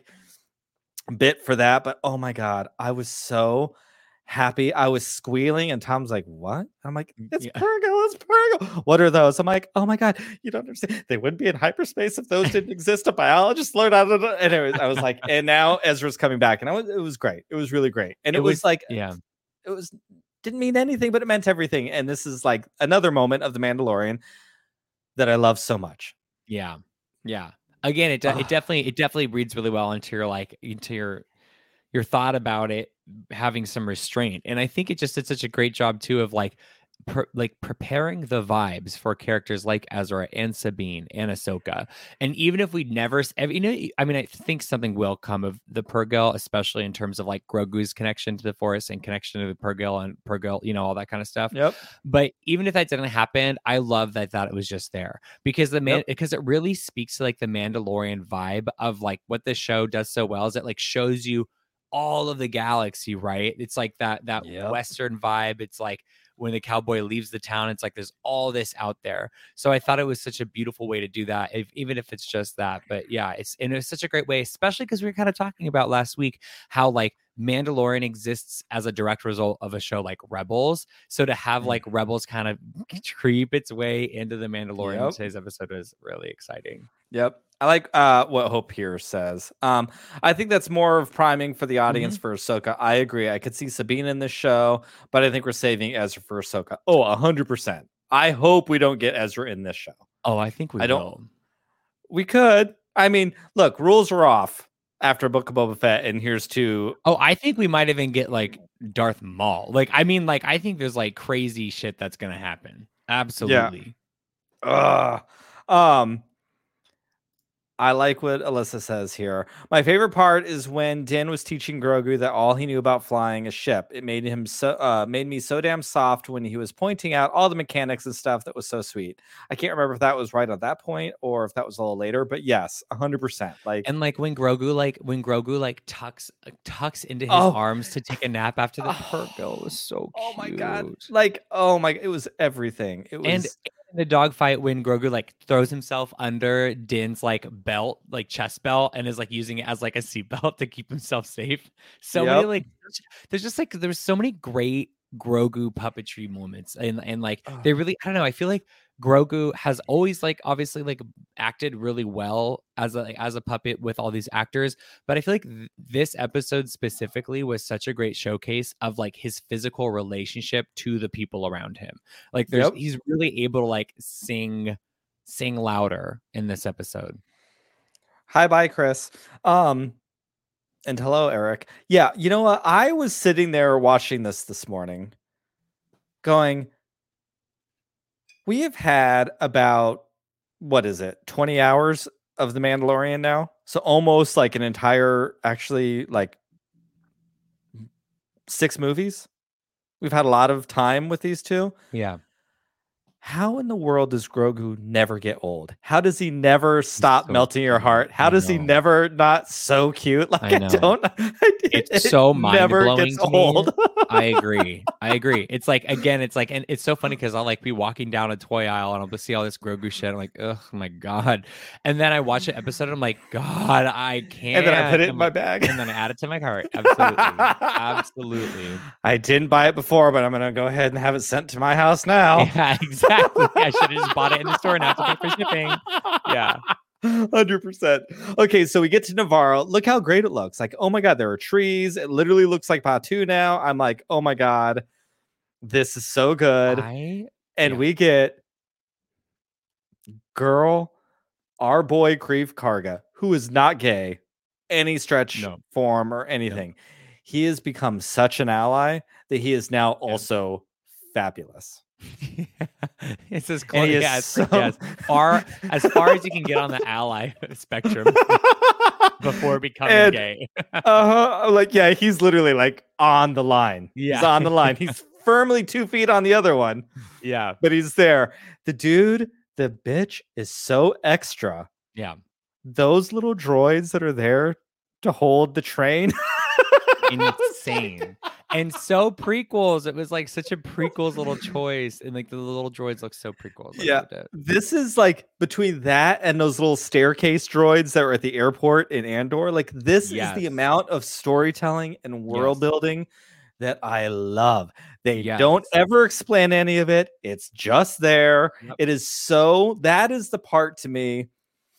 bit for that. But oh my God, I was so happy. I was squealing, and Tom's like, what? I'm like, it's Yeah. Purgle, it's Purgle. What are those? I'm like, oh my God, you don't understand. They wouldn't be in hyperspace if those didn't exist. A biologist learned out of it. And it was, I was like, and now Ezra's coming back. And I was, it was great. It was really great. And it, It was, was- like, Yeah. it was didn't mean anything, but it meant everything. And this is like another moment of The Mandalorian that I love so much. Yeah. Yeah. Again, it de- Ugh. it definitely it definitely reads really well into your like into your your thought about it having some restraint. And I think it just did such a great job too of like per, like preparing the vibes for characters like Ezra and Sabine and Ahsoka. And even if we never s- ev- you know I mean I think something will come of the Purgle, especially in terms of like Grogu's connection to the Force and connection to the Purgle and Purgle, you know, all that kind of stuff. Yep. But even if that didn't happen, I love that I thought it was just there because the man Yep. because it really speaks to like the Mandalorian vibe of like what the show does so well is it like shows you all of the galaxy, right? It's like that that Yep. Western vibe. It's like when the cowboy leaves the town, it's like there's all this out there. So I thought it was such a beautiful way to do that, if, even if it's just that. But yeah, it's and it was such a great way, especially because we were kind of talking about last week how like Mandalorian exists as a direct result of a show like Rebels. So to have Mm. like Rebels kind of creep its way into the Mandalorian Yep. today's episode was really exciting. Yep. I like uh, what Hope here says. Um, I think that's more of priming for the audience for Ahsoka. I agree. I could see Sabine in this show, but I think we're saving Ezra for Ahsoka. Oh, one hundred percent. I hope we don't get Ezra in this show. Oh, I think we I don't- will. We could. I mean, look, rules are off after Book of Boba Fett, and here's to Oh, I think we might even get like Darth Maul. Like, I mean, like, I think there's like crazy shit that's gonna happen. Absolutely. Ugh. Um, I like what Alyssa says here. My favorite part is when Din was teaching Grogu that all he knew about flying a ship. It made him so uh, made me so damn soft when he was pointing out all the mechanics and stuff. That was so sweet. I can't remember if that was right at that point or if that was a little later, but yes, a hundred percent. Like, And like when Grogu, like when Grogu, like tucks uh, tucks into his Oh. arms to take a nap after the Oh. Purgle was so oh my god, cute. like, oh my, it was everything. It was And in the dogfight when Grogu like throws himself under Din's like belt, like chest belt, and is like using it as like a seatbelt to keep himself safe. So many Yep. like there's just like there's so many great Grogu puppetry moments, and and like Ugh. they really I don't know. I feel like Grogu has always like obviously like acted really well as a like, as a puppet with all these actors, but I feel like th- this episode specifically was such a great showcase of like his physical relationship to the people around him. Like there's Yep. he's really able to like sing sing louder in this episode. Hi, bye, Chris. Um, and hello, Eric. Yeah, you know what? I was sitting there watching this this morning, going, we have had about, what is it, twenty hours of The Mandalorian now? So almost like an entire, actually, like six movies. We've had a lot of time with these two. Yeah. How in the world does Grogu never get old? How does he never stop so melting your cute. heart? How I does he know. never not so cute? Like, I I, know. don't. I, It's it so never mind-blowing gets to me. old. I agree. I agree. It's like again, it's like, and it's so funny because I'll like be walking down a toy aisle and I'll just see all this Grogu shit. I'm like, oh my god. And then I watch an episode and I'm like, God, I can't. And then I put it in I'm my like- bag. And then I add it to my cart. Absolutely. Absolutely. I didn't buy it before, but I'm gonna go ahead and have it sent to my house now. Yeah, exactly. I should have just bought it in the store and not to pay for shipping. Yeah. one hundred percent. Okay, so we get to Navarro. Look how great it looks. Like, oh my god, there are trees. It literally looks like Batu now. I'm like, oh my god, this is so good. I And yeah. we get girl, our boy Grief Karga, who is not gay, any stretch, No. form, or anything, he has become such an ally that he is now also fabulous. It's as And close, he is yeah, it's like, so- yeah, as far as far as you can get on the ally spectrum before becoming And- gay. Uh-huh. Like, yeah, he's literally like on the line. He's Yeah. on the line. He's firmly two feet on the other one, Yeah, but he's there. The dude, the bitch is so extra. yeah, Those little droids that are there to hold the train. insane. And so prequels. It was like such a prequels little choice, and like the little droids look so prequels. I Yeah. loved it. This is like between that and those little staircase droids that were at the airport in Andor. Like, this is Yes. the amount of storytelling and world Yes. building that I love. They Yes. don't ever explain any of it. It's just there. Yep. It is so, that is the part to me.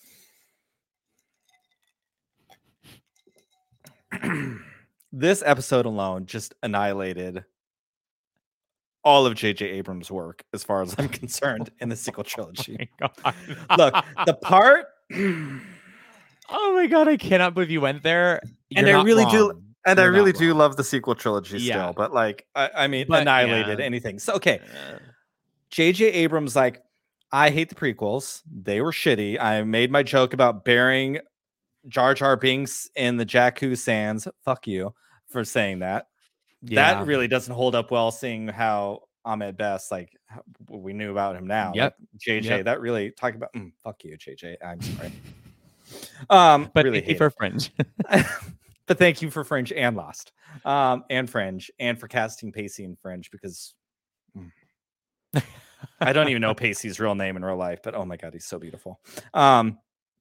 This episode alone just annihilated all of J J Abrams' work, as far as I'm concerned, in the sequel trilogy. Oh my Look, God. the part, Oh my god, I cannot believe you went there. And You're I not really do- wrong. and I You're not really do wrong. love the sequel trilogy Yeah. still, but like, I, I mean, But, annihilated yeah. anything. So, okay, Uh, J J Abrams, like, I hate the prequels. They were shitty. I made my joke about burying Jar Jar Binks in the Jakku sands. Fuck you for saying that. Yeah. That really doesn't hold up well, seeing how Ahmed Best, like, how- what we knew about him now. Yep. Like, J J, Yep. that really talking about. Mm, fuck you, J J. I'm sorry. Um, but really thank you hate for it. Fringe. But thank you for Fringe and Lost, um, and Fringe, and for casting Pacey in Fringe, because mm, I don't even know Pacey's real name in real life, but oh my god, he's so beautiful. Um,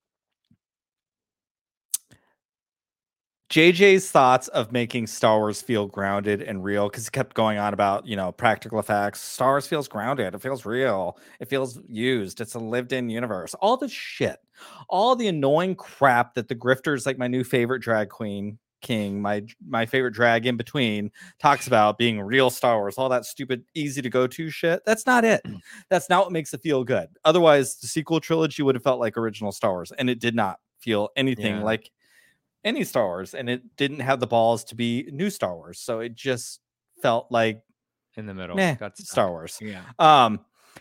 J J's thoughts of making Star Wars feel grounded and real, because he kept going on about, you know, practical effects. Star Wars feels grounded. It feels real. It feels used. It's a lived in universe. All the shit, all the annoying crap that the grifters, like my new favorite drag queen, King, my my favorite drag in between, talks about being real Star Wars, all that stupid, easy to go to shit. That's not it. That's not what makes it feel good. Otherwise, the sequel trilogy would have felt like original Star Wars, and it did not feel anything Yeah. like any Star Wars, and it didn't have the balls to be new Star Wars. So it just felt like In the middle. meh, Got stuck. Star Wars. Yeah. Um,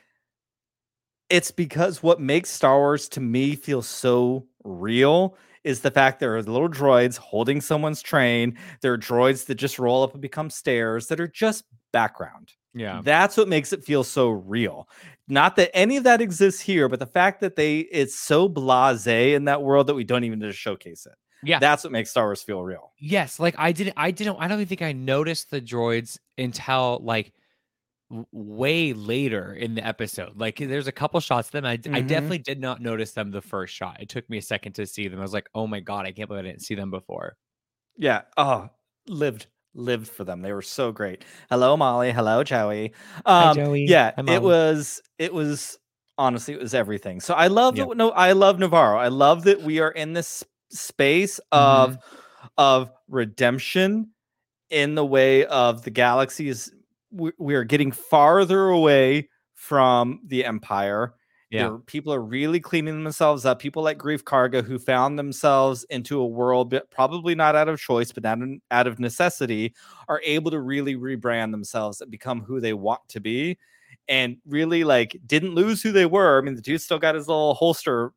it's because what makes Star Wars to me feel so real is the fact there are little droids holding someone's train. There are droids that just roll up and become stairs that are just background. Yeah. That's what makes it feel so real. Not that any of that exists here, but the fact that they it's so blasé in that world that we don't even need to showcase it. Yeah. That's what makes Star Wars feel real. Yes, like I didn't I didn't I don't even think I noticed the droids until like w- way later in the episode. Like there's a couple shots of them. I, I Mhm. definitely did not notice them the first shot. It took me a second to see them. I was like, oh my god, I can't believe I didn't see them before. Yeah. Oh, lived lived for them. They were so great. Hello, Molly. Hello, Joey. Um, Joey. Yeah, Hi, it Mom. was. It was honestly, it was everything. So I love Yeah. that. No, I love Navarro. I love that we are in this space of Mm-hmm. of redemption in the way of the galaxies. We, we are getting farther away from the Empire. Yeah. There- people are really cleaning themselves up. People like Grief Karga, who found themselves into a world, but probably not out of choice, but out of, out of necessity, are able to really rebrand themselves and become who they want to be, and really like didn't lose who they were. I mean, the dude still got his little holster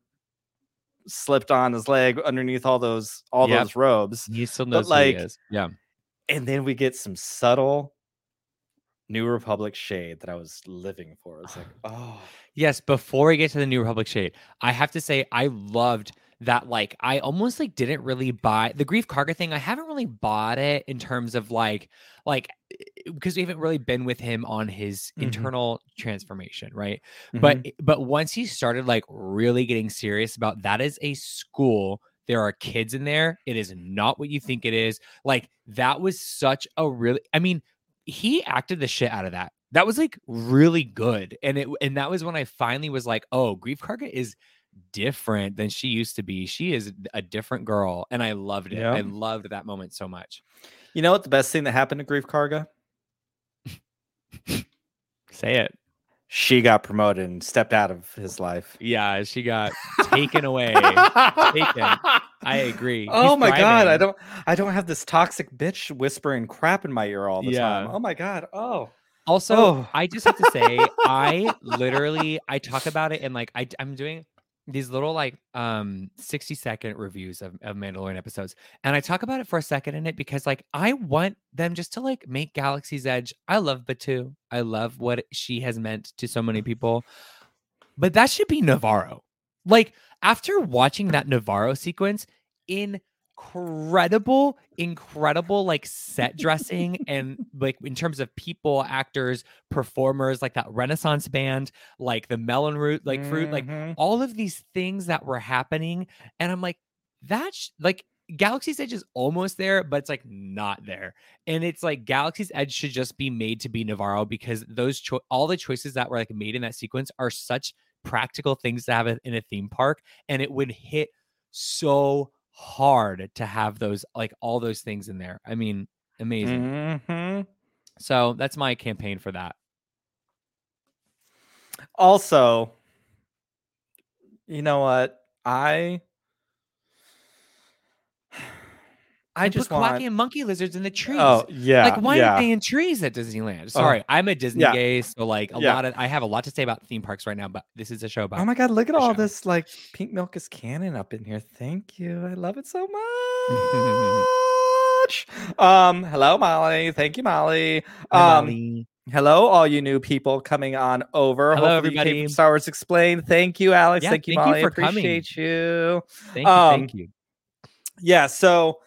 slipped on his leg underneath all those all Yep. those robes. He still knows who like- he is. Yeah. And then we get some subtle New Republic shade that I was living for. It's like, oh, Yes, before we get to the New Republic shade, I have to say I loved that. Like, I almost like didn't really buy the Grief Karga thing. I haven't really bought it in terms of like, like because we haven't really been with him on his Mhm. internal transformation, right? Mhm. But but once he started like really getting serious about that is a school. There are kids in there. It is not what you think it is. Like that was such a really. I mean, he acted the shit out of that. That was like really good, and it and that was when I finally was like, oh, Grief Karga is different than she used to be. She is a different girl, and I loved it. I Yep. loved that moment so much. You know what the best thing that happened to Grief Karga? Say it. she got promoted and stepped out of his life. Yeah, she got taken away. Taken. I agree. Oh He's my god, I thriving. don't I don't have this toxic bitch whispering crap in my ear all the Yeah. time. Oh my god. Oh. Also, Oh. I just have to say, I literally I talk about it and like I I'm doing these little like um sixty second reviews of, of Mandalorian episodes. And I talk about it for a second in it because like I want them just to like make Galaxy's Edge. I love Batu. I love what she has meant to so many people. But that should be Navarro. Like after watching that Navarro sequence, incredible, incredible like set dressing and like in terms of people, actors, performers, like that Renaissance band, like the melon root, like fruit, like Mhm. all of these things that were happening. And I'm like, that's like Galaxy's Edge is almost there, but it's like not there. And it's like Galaxy's Edge should just be made to be Navarro because those cho- all the choices that were like made in that sequence are such practical things to have it in a theme park, and it would hit so hard to have those like all those things in there. I mean, amazing. Mhm. So that's my campaign for that. Also, you know what? I I And just put want quacky and monkey lizards in the trees. Oh, yeah. Like, why yeah. aren't they in trees at Disneyland? Sorry, I'm a Disney yeah. gay, so like a Yeah. lot of I have a lot to say about theme parks right now, but this is a show about Oh my god, look at the all show. this like pink milk is canon up in here. Thank you. I love it so much. um, hello, Molly. Thank you, Molly. Hi, Um, Molly. hello, all you new people coming on over. Hello, Hopefully you came everybody. from Star Wars Explained. Thank you, Alex. Yeah, thank you, thank you Molly. for coming. Appreciate you. Thank you, Um, thank you. Yeah, so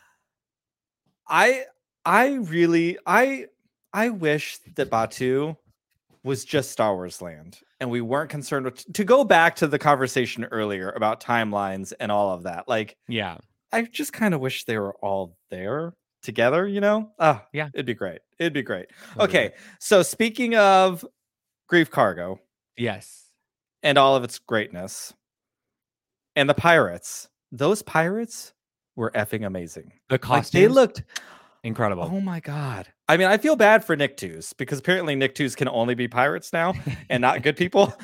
I I really I I wish that Batu was just Star Wars land and we weren't concerned with to go back to the conversation earlier about timelines and all of that. Like Yeah. I just kind of wish they were all there together, you know? Ah, Yeah. it'd be great. It'd be great. Totally. Okay, so speaking of Grief Cargo Yes. and all of its greatness and the pirates, those pirates were effing amazing. The Like costumes they looked incredible. Oh my god. I mean, I feel bad for Nicktoons because apparently Nicktoons can only be pirates now and not good people.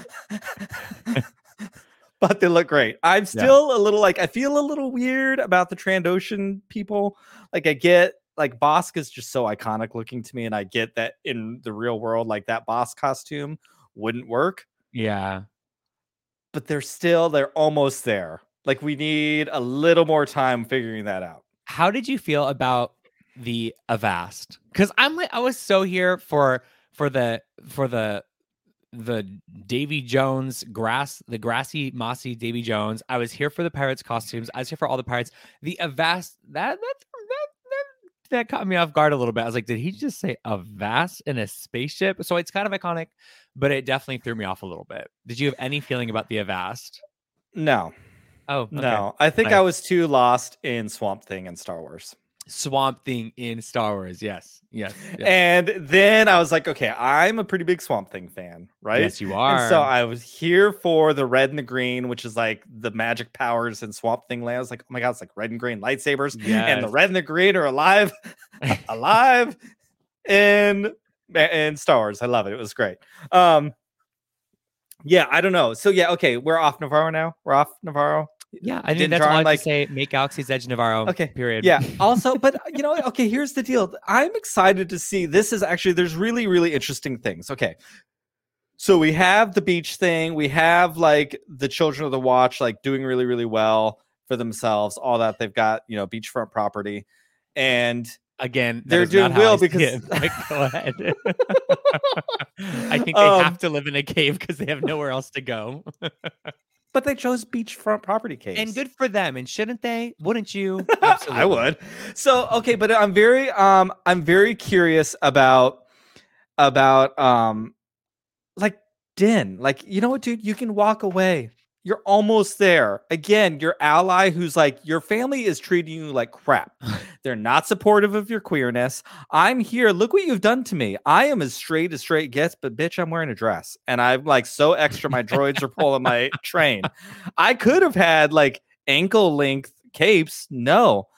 But they look great. I'm still a little like I feel a little weird about the Trandoshan people. Like I get like Bosk is just so iconic looking to me, and I get that in the real world, like that Bosk costume wouldn't work. Yeah. But they're still they're almost there. Like we need a little more time figuring that out. How did you feel about the Avast? Because I'm li- I was so here for for the for the the Davy Jones grass, the grassy mossy Davy Jones. I was here for the pirates costumes. I was here for all the pirates. The Avast that that that that, that caught me off guard a little bit. I was like, did he just say Avast in a spaceship? So it's kind of iconic, but it definitely threw me off a little bit. Did you have any feeling about the Avast? No. Oh, okay. No. I think Nice. I was too lost in Swamp Thing and Star Wars. Swamp Thing in Star Wars. Yes. Yes. yes. And then I was like, okay, I'm a pretty big Swamp Thing fan, right? Yes, you are. And so I was here for the red and the green, which is like the magic powers in Swamp Thing land. I was like, oh my god, it's like red and green lightsabers, and the Yes. red and the green are alive, alive in in Star Wars. I love it. It was great. Um, yeah, I don't know. So yeah, okay, we're off Navarro now. We're off Navarro. Yeah, I think Didn't that's all I Jarn, have like- to say. Make Galaxy's Edge Navarro. Okay, Period. Yeah. Also, but you know, okay, here's the deal. I'm excited to see this is actually there's really, really interesting things. Okay. So we have the beach thing, we have like the Children of the Watch like doing really, really well for themselves, all that they've got, you know, beachfront property. And Again, that They're is doing not how well I see because- it, but go ahead. I think they Um, have to live in a cave because they have nowhere else to go. but they chose beachfront property caves. And good for them. And shouldn't they? Wouldn't you? I would. So okay, but I'm very um I'm very curious about about um like Din. Like, you know what, dude? You can walk away. You're almost there. Again, your ally who's like, your family is treating you like crap. They're not supportive of your queerness. I'm here. Look what you've done to me. I am as straight as straight gets, but bitch, I'm wearing a dress. And I'm like so extra. My droids are pulling my train. I could have had like ankle length capes. No.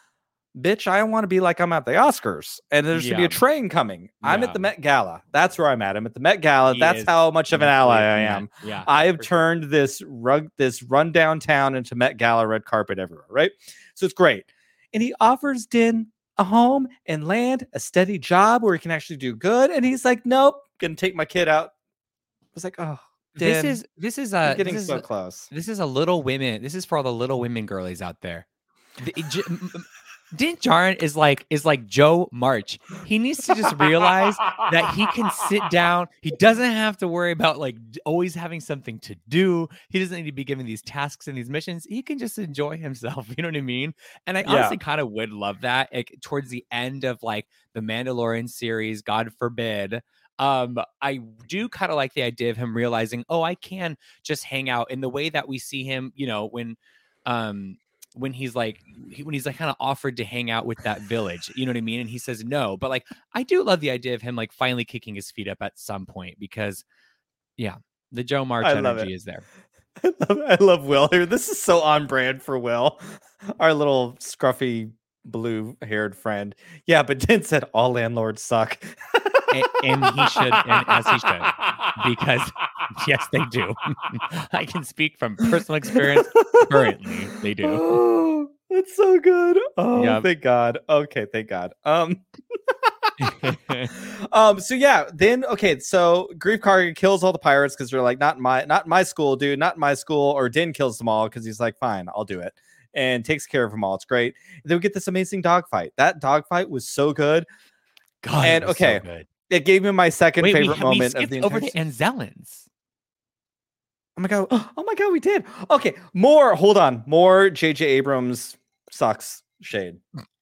bitch, I want to be like I'm at the Oscars and there should be Yeah. a train coming. I'm at Yeah. the Met Gala. That's where I'm at. I'm at the Met Gala. He That's is how much of an ally I completely am. met. Yeah. I have for sure. turned this rug, this rundown town into Met Gala red carpet everywhere, right? So it's great. And he offers Din a home and land, a steady job where he can actually do good. And he's like, nope, gonna take my kid out. I was like, oh, This Din, is this is you're a getting this is so a- close. this is a little women. This is for all the little women girlies out there. The- it j- m- m- Din Djarin is like is like Joe March. He needs to just realize that he can sit down. He doesn't have to worry about like d- always having something to do. He doesn't need to be given these tasks and these missions. He can just enjoy himself. You know what I mean? And I Yeah. honestly kind of would love that. Like towards the end of like the Mandalorian series, God forbid. Um, I do kind of like the idea of him realizing, oh, I can just hang out in the way that we see him, you know, when um when he's like he, when he's like kind of offered to hang out with that village, you know what I mean? And he says no. But like I do love the idea of him like finally kicking his feet up at some point because yeah, the Joe March I love energy it. is there. I love, I love Will here. This is so on brand for Will, our little scruffy blue haired friend. Yeah, but Din said all landlords suck. And, and he should, and as he should, because yes, they do. I can speak from personal experience. Currently, they do. Oh, that's so good. Oh, Yep. thank God. Okay, thank God. Um, um. So yeah, then okay. So Grief Karga kills all the pirates because they're like, not in my, not in my school, dude, not in my school. Or Din kills them all because he's like, fine, I'll do it, and takes care of them all. It's great. Then we get this amazing dogfight. That dogfight was so good. God, And, it was so okay, good. It gave me my second Wait, we, favorite ha- we moment skipped of the over entire. to Anzellans. Oh my god! Oh my god, we did. Okay, more. Hold on, more. J J Abrams sucks shade.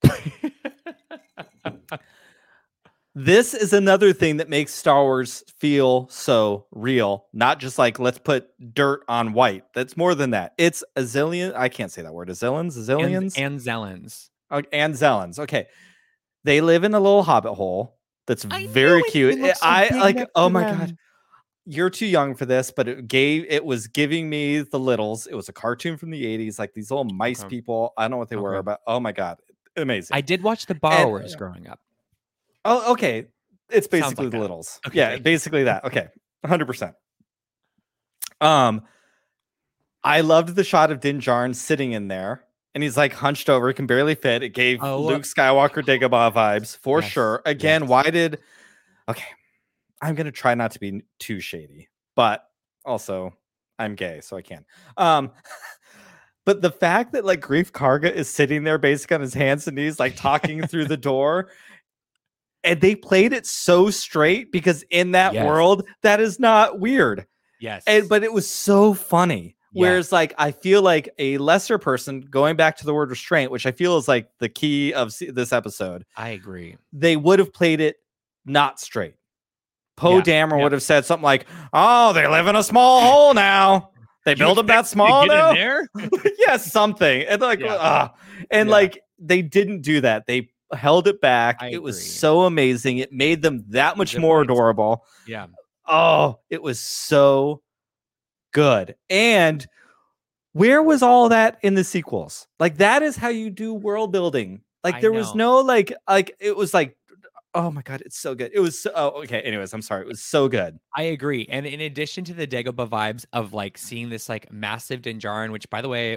This is another thing that makes Star Wars feel so real. Not just like let's put dirt on white. That's more than that. It's a zillion. I can't say that word. A zillions. A zillions. And Anzellans. Oh, and Zellans. Okay, they live in a little hobbit hole. That's I very knew it. cute. It looks so I big like. next Oh to my them. god. You're too young for this, but it gave it was giving me the littles. It was a cartoon from the eighties, like these little mice Okay. people. I don't know what they were, Okay. but oh my god, amazing. I did watch The Borrowers growing up. oh, okay. It's Sounds basically like the that. littles. Okay. Yeah, basically that. Okay. one hundred percent. Um I loved the shot of Din Djarin sitting in there. And he's like hunched over, can barely fit. It gave Oh, Luke Skywalker Dagobah vibes for Yes, sure. Again, yes. why did okay? I'm gonna try not to be too shady, but also I'm gay, so I can. Um, but the fact that like Grief Karga is sitting there basically on his hands and knees, like talking through the door, and they played it so straight because in that Yes. world, that is not weird. Yes. And but it was so funny. Whereas, like, I feel like a lesser person, going back to the word restraint, which I feel is like the key of se- this episode, I agree. they would have played it not straight. Poe Yeah, Dameron yeah. would have said something like, "Oh, they live in a small hole now. They build them that small now." there? Yeah, something. And like, Yeah. ah. and Yeah. like they didn't do that. They held it back. I it was agree. so amazing. It made them that much Good more point. adorable. Yeah. Oh, it was so good. And where was all that in the sequels? Like that is how you do world building. Like I there was know. no like like it was like oh my god, it's so good. It was so oh okay. Anyways, I'm sorry. It was so good. I agree. And in addition to the Dagobah vibes of like seeing this like massive Din Djarin, which by the way,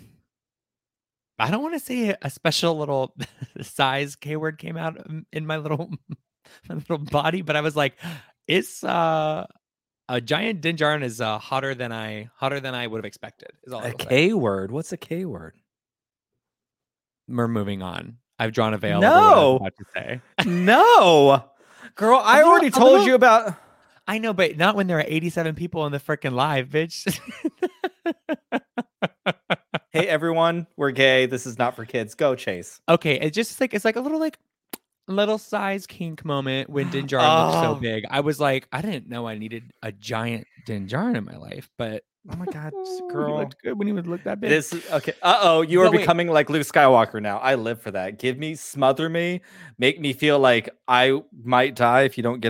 I don't want to say a special little size K word came out um, in my little my little body, but I was like, it's uh a giant Din Djarin is uh, hotter than I hotter than I would have expected. Is all I A will say. K word. What's a K word? We're moving on. I've drawn a veil. No. over what I was about to say. No. Girl, I A little- already a told little- you about I know, but not when there are eighty-seven people in the freaking live, bitch. hey everyone, we're gay. This is not for kids. Go Chase. Okay, it's just like it's like a little like little size kink moment when Din Djarin looked so Oh. big. I was like, I didn't know I needed a giant Din Djarin in my life, but Oh my god, he girl. looked good when he would look that big. This is okay. Uh oh, you are No, wait. becoming like Luke Skywalker now. I live for that. Give me, smother me, make me feel like I might die if you don't get off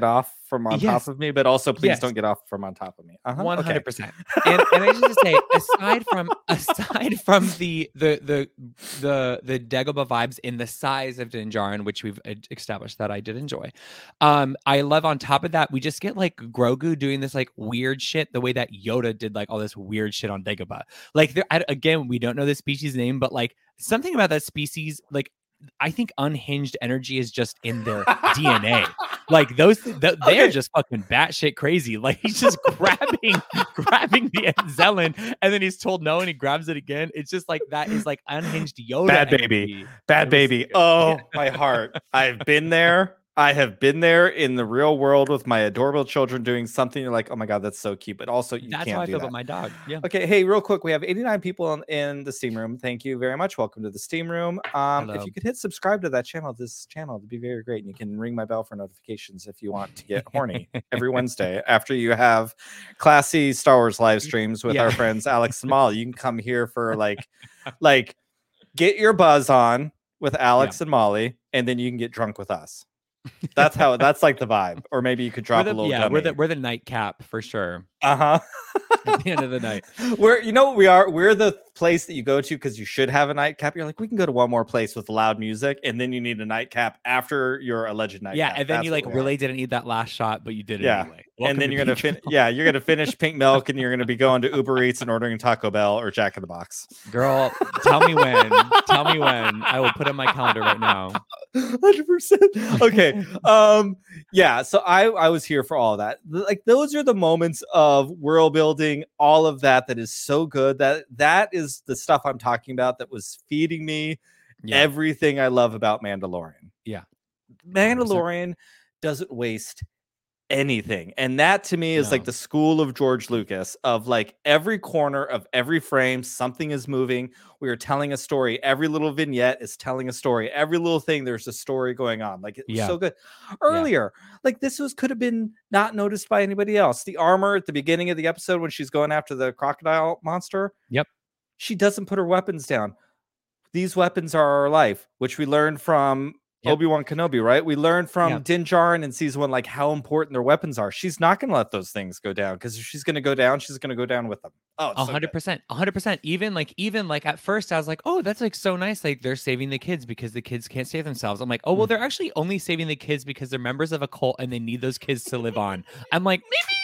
from on Yes. top of me, but also please Yes. don't get off from on top of me. Uh-huh. One Okay. hundred percent. And and I just have to say, aside from aside from the the the the the Dagobah vibes in the size of Din Djarin, which we've uh, established that I did enjoy, um, I love on top of that we just get like Grogu doing this like weird shit, the way that Yoda did like all this weird shit on Dagobah. Like there, I, again, we don't know the species name, but like something about that species, like I think unhinged energy is just in their D N A. Like those, th- they're Okay. just fucking batshit crazy. Like he's just grabbing, grabbing the Zelen, and then he's told no, and he grabs it again. It's just like that is like unhinged Yoda. Bad baby. energy. Bad It was baby. good. Oh, my heart. I've been there. I have been there in the real world with my adorable children doing something. You're like, oh my God, that's so cute. But also, you That's can't how I do feel that. about my dog. Yeah. Okay, hey, real quick, we have eighty-nine people in, in the Steam Room. Thank you very much. Welcome to the Steam Room. Um, if Hello. you could hit subscribe to that channel, this channel, it'd be very great. And you can ring my bell for notifications if you want to get horny every Wednesday after you have classy Star Wars live streams with Yeah. our friends Alex and Molly. You can come here for like, like, get your buzz on with Alex and Molly, and then you can get drunk with us. That's how. That's like the vibe. Or maybe you could drop We're a the, little. yeah, we're the gummy. we're the nightcap for sure. Uh huh. At the end of the night. We're, you know what we are? We're the place that you go to because you should have a nightcap. You're like, we can go to one more place with loud music, and then you need a nightcap after your alleged nightcap. Yeah, and then That's you what like we are. really didn't eat that last shot, but you did it Yeah, anyway. and Welcome then to you're gonna Pink fin- yeah, you're gonna finish Pink Milk, and you're gonna be going to Uber Eats and ordering Taco Bell or Jack in the Box. Girl, tell me when. Tell me when. I will put in my calendar right now. one hundred percent. Okay. Um yeah, so I I was here for all of that. Th- Like those are the moments of world building, all of that that is so good. That that is the stuff I'm talking about that was feeding me Yeah. everything I love about Mandalorian. Yeah. Mandalorian doesn't waste anything. And that to me is like No. the school of George Lucas of like every corner of every frame, something is moving. We are telling a story. Every little vignette is telling a story. Every little thing, there's a story going on. Like it was Yeah. so good. Earlier, like this was could have been not noticed by anybody else. The armor at the beginning of the episode when she's going after the crocodile monster. Yep. She doesn't put her weapons down. These weapons are our life, which we learned from Yep. Obi-Wan Kenobi, right? We learned from Yeah. Din Djarin in season one, like how important their weapons are. She's not going to let those things go down because if she's going to go down, she's going to go down with them. Oh, it's A so hundred good. percent, a hundred percent. Even like, even like at first, I was like, "Oh, that's like so nice. Like they're saving the kids because the kids can't save themselves." I'm like, "Oh, well, Mm. they're actually only saving the kids because they're members of a cult and they need those kids to live on." I'm like,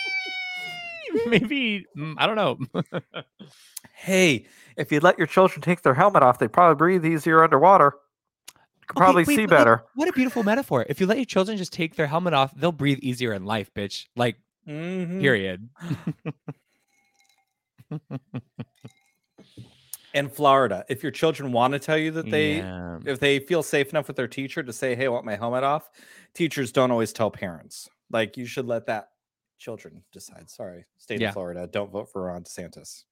maybe, maybe mm, I don't know. Hey, if you let your children take their helmet off, they probably breathe easier underwater. You can Okay, probably wait, see but, like, better. what a beautiful metaphor. If you let your children just take their helmet off, they'll breathe easier in life, bitch. Like, Mhm. period. In Florida, if your children want to tell you that they, Yeah. if they feel safe enough with their teacher to say, "Hey, I want my helmet off," teachers don't always tell parents. Like you should let that children decide. Sorry, state Yeah. of Florida, don't vote for Ron DeSantis.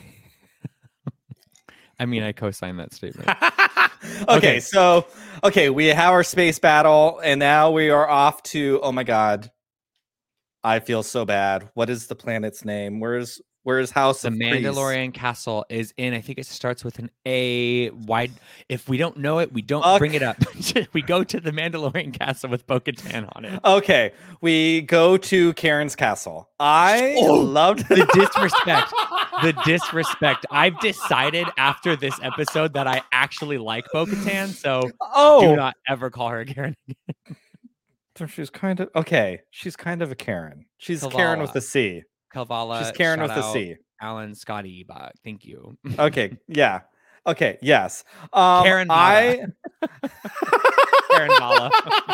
I mean, I co-sign that statement. okay, Okay. so okay, we have our space battle, and now we are off to. Oh my god, I feel so bad. What is the planet's name? Where's Where's House The of Priest? Mandalorian castle is in, I think it starts with an A. Why? If we don't know it, we don't Fuck. bring it up. We go to the Mandalorian castle with Bo-Katan on it. Okay, we go to Karen's castle. I Oh, loved The disrespect. The disrespect. I've decided after this episode that I actually like Bo-Katan, so Oh, do not ever call her Karen. so she's kind of okay. She's kind of a Karen. She's Karen with Kavala. a C. Kalvala. She's Karen shout with a out C. Alan Scotty Ebach. Thank you. Okay, yeah. Okay, yes. Um, Karen I. Karen Vala.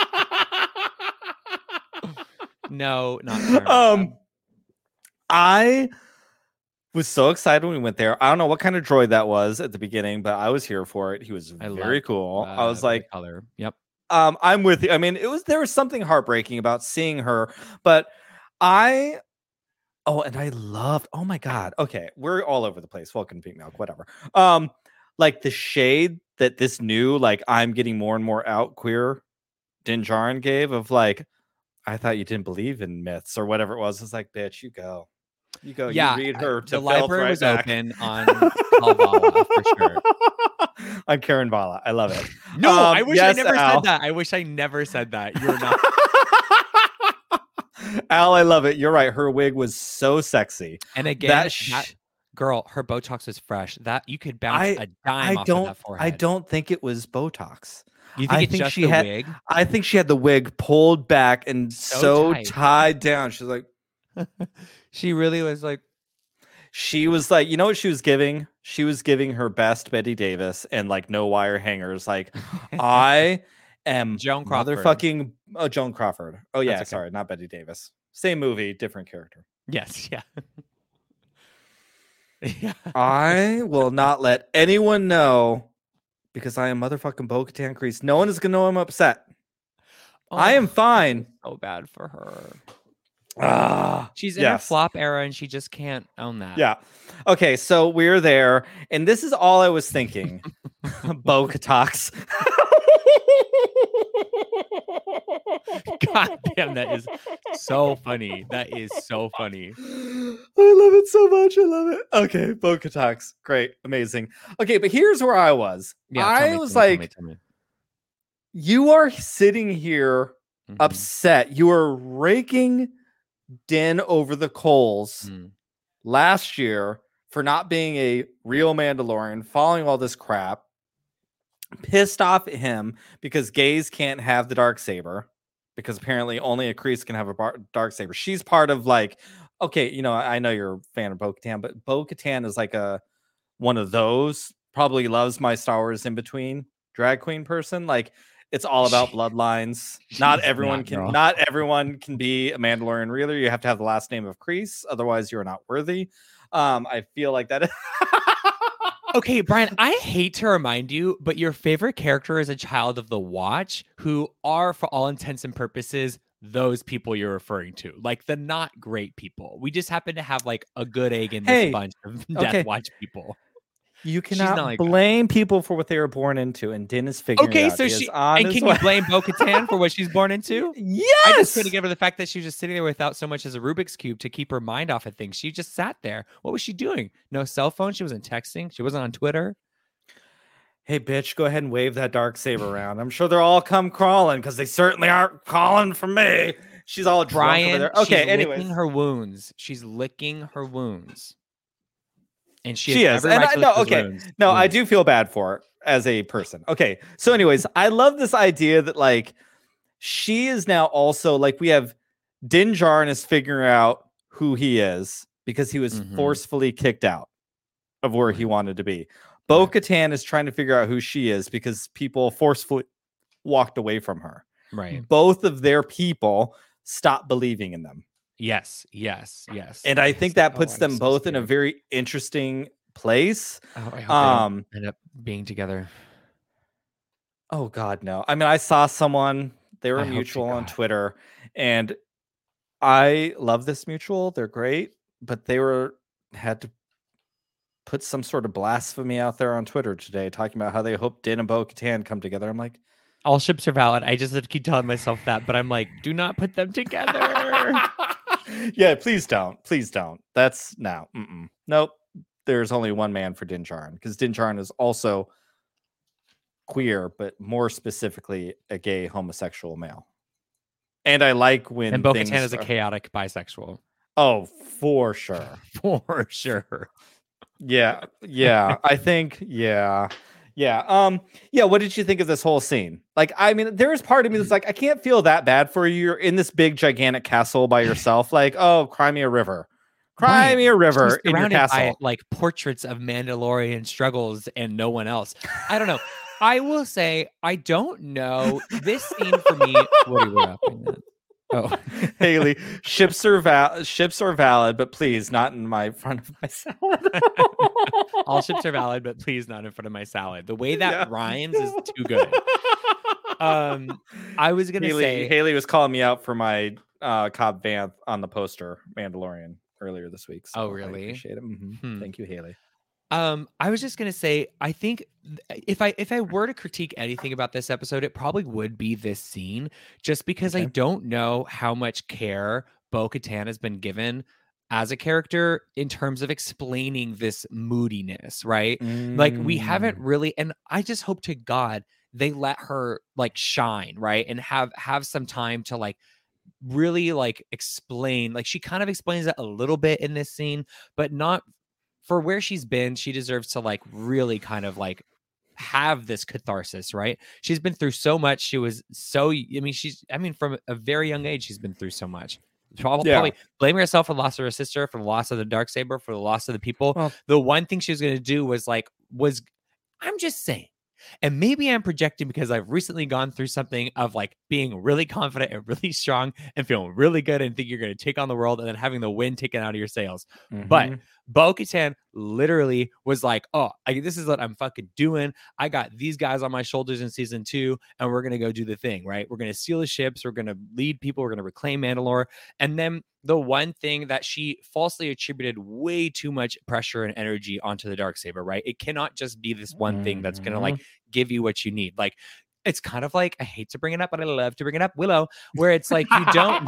No, not Karen. um, I was so excited when we went there. I don't know what kind of droid that was at the beginning, but I was here for it. He was I very love, cool. I Uh, was the like, color. Yep. um, I'm with you. I mean, it was there was something heartbreaking about seeing her, but I. Oh, and I loved. Oh my god. Okay, we're all over the place. Welcome to Pink Milk. Whatever. Um, like the shade that this new, like I'm getting more and more out queer Din Djarin gave of like, I thought you didn't believe in myths or whatever it was. It's like, bitch, you go, you go. Yeah, you read I- her. To the filth library right was back. open on Kalvala for sure. I'm Karen Vala. I love it. No, Um, I wish yes, I never Al. said that. I wish I never said that. You're not. Al, I love it. You're right. Her wig was so sexy. And again, That that, sh- girl, her Botox was fresh. That you could bounce I a dime I off don't of that forehead. I don't think it was Botox. You think I it's think just she the had wig? I think she had the wig pulled back and So so, tight. tied down. She's like She really was like, she was like, you know what she was giving? She was giving her best Betty Davis and like no wire hangers. Like, I am Joan Crawford. motherfucking oh, Joan Crawford. Oh yeah, okay. sorry, not Betty Davis. Same movie, different character. yes, yeah. yeah. I will not let anyone know because I am motherfucking Bo-Katan Kreese. No one is gonna know I'm upset. I am Oh, fine. So bad for her. Ah, She's in her yes. flop era and she just can't own that. Yeah. Okay, so we're there, and this is all I was thinking. Bo-Katox. God damn, that is so funny. That is so funny. I love it so much. I love it. Okay, Bo-Katox. Great. Amazing. Okay, but here's where I was. Yeah, I tell me, was tell me, like, tell me, tell me. you are sitting here Mhm. upset. You are raking Din over the coals Mm. last year for not being a real Mandalorian, following all this crap, pissed off at him because gays can't have the dark saber because apparently only a Kreese can have a bar- dark saber. She's part of like, okay, you know, I know you're a fan of Bo-Katan, but Bo-Katan is like a one of those. Probably loves my Star Wars in between drag queen person. Like it's all about She- bloodlines. Not she's everyone not, can. girl. Not everyone can be a Mandalorian reader. You have to have the last name of Kreese, otherwise you are not worthy. Um, I feel like that. Okay, Brian, I hate to remind you, but your favorite character is a child of the Watch, who are, for all intents and purposes, those people you're referring to. Like the not great people. We just happen to have like a good egg in this Hey, bunch of Death okay. Watch people. You She's cannot not like that. blame people for what they were born into, and Din is figuring Okay, it out. so He is she on and his can way. you blame Bo-Katan for what she's born into? Yes. I just couldn't give her the fact that she was just sitting there without so much as a Rubik's Cube to keep her mind off of things. She just sat there. What was she doing? No cell phone. She wasn't texting. She wasn't on Twitter. Hey, bitch, go ahead and wave that dark saber around. I'm sure they're all come crawling because they certainly aren't calling for me. She's all drunk over Brian, there. Okay, she's anyways. licking her wounds. She's licking her wounds. And she, She has is. every And right I to no, lick those okay. wounds. No, I Wounds. do feel bad for her as a person. Okay. So, anyways, I love this idea that like she is now also like we have Din Djarin is figuring out who he is because he was Mhm. forcefully kicked out of where he wanted to be. Bo-Katan is trying to figure out who she is because people forcefully walked away from her. Right. Both of their people stopped believing in them. Yes. Yes. Yes. And I yes. think that Oh, puts I'm them so both in a scared. very interesting place. Oh, I hope they Um, don't end up being together. Oh God, no. I mean, I saw someone, they were I hope to mutual on God. Twitter, and I love this mutual. They're great, but they were had to put some sort of blasphemy out there on Twitter today, talking about how they hope Din and Bo-Katan come together. I'm like, All ships are valid. I just have to keep telling myself that, but I'm like, do not put them together. yeah, please don't, please don't. That's no, mm-mm. Nope. There's only one man for Din Djarin because Din Djarin is also queer, but more specifically a gay homosexual male. And I like when and Bo-Katan things is a are- chaotic bisexual. Oh, for sure. For sure. Yeah, yeah. I think, yeah, yeah. Um, yeah. What did you think of this whole scene? Like, I mean, there's part of me that's like, I can't feel that bad for you. You're in this big, gigantic castle by yourself. Like, oh, cry me a river, cry Right. me a river She's in your surrounded castle. by like portraits of Mandalorian struggles and no one else. I don't know. I will say I don't know. This scene for me. What are you laughing at? Oh, Haley, ships are val- ships are valid, but please not in my front of my salad. all ships are valid, but please not in front of my salad. The way that Yeah. rhymes is too good. Um, I was gonna Haley, say Haley was calling me out for my uh, Cobb Vanth on the poster Mandalorian earlier this week. So Oh, I really? appreciate it. Mhm. Hmm. Thank you, Haley. Um, I was just gonna say, I think th- if I if I were to critique anything about this episode, it probably would be this scene, just because I Okay. don't know how much care Bo-Katan has been given as a character in terms of explaining this moodiness, right? Like we haven't Mm. really, and I just hope to God they let her like shine, right? And have have some time to like really like explain, like she kind of explains it a little bit in this scene, but not for where she's been. She deserves to like really kind of like have this catharsis, right? She's been through so much. She was so, I mean, she's, I mean, from a very young age, she's been through so much. Probably, Yeah. probably blaming herself for the loss of her sister, for the loss of the Darksaber, for the loss of the people. Well- the one thing she was going to do was like, was, I'm just saying, and maybe I'm projecting because I've recently gone through something of like being really confident and really strong and feeling really good and think you're going to take on the world and then having the wind taken out of your sails. But Mhm. Bo-Katan literally was like, oh, I, this is what I'm fucking doing. I got these guys on my shoulders in season two, and we're going to go do the thing, right? We're going to steal the ships. We're going to lead people. We're going to reclaim Mandalore. And then the one thing that she falsely attributed way too much pressure and energy onto the Darksaber, right? It cannot just be this one thing that's going to like give you what you need. Like, it's kind of like, I hate to bring it up, but I love to bring it up, Willow, where it's like you don't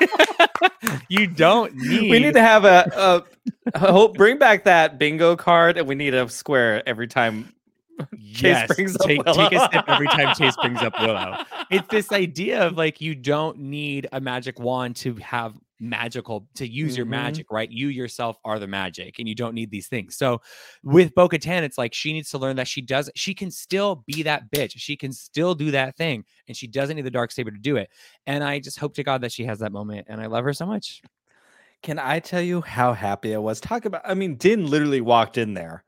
you don't need We need to have a, a hope bring back that bingo card, and we need a square every time Chase yes, brings up take, Willow. take a sip every time Chase brings up Willow. It's this idea of like you don't need a magic wand to have magical to use your Mhm. magic, right? You yourself are the magic, and you don't need these things. So with Bo-Katan, it's like she needs to learn that she does she can still be that bitch. She can still do that thing, and she doesn't need the Darksaber to do it. And I just hope to God that she has that moment, and I love her so much. Can I tell you how happy I was? Talk about, I mean, Din literally walked in there,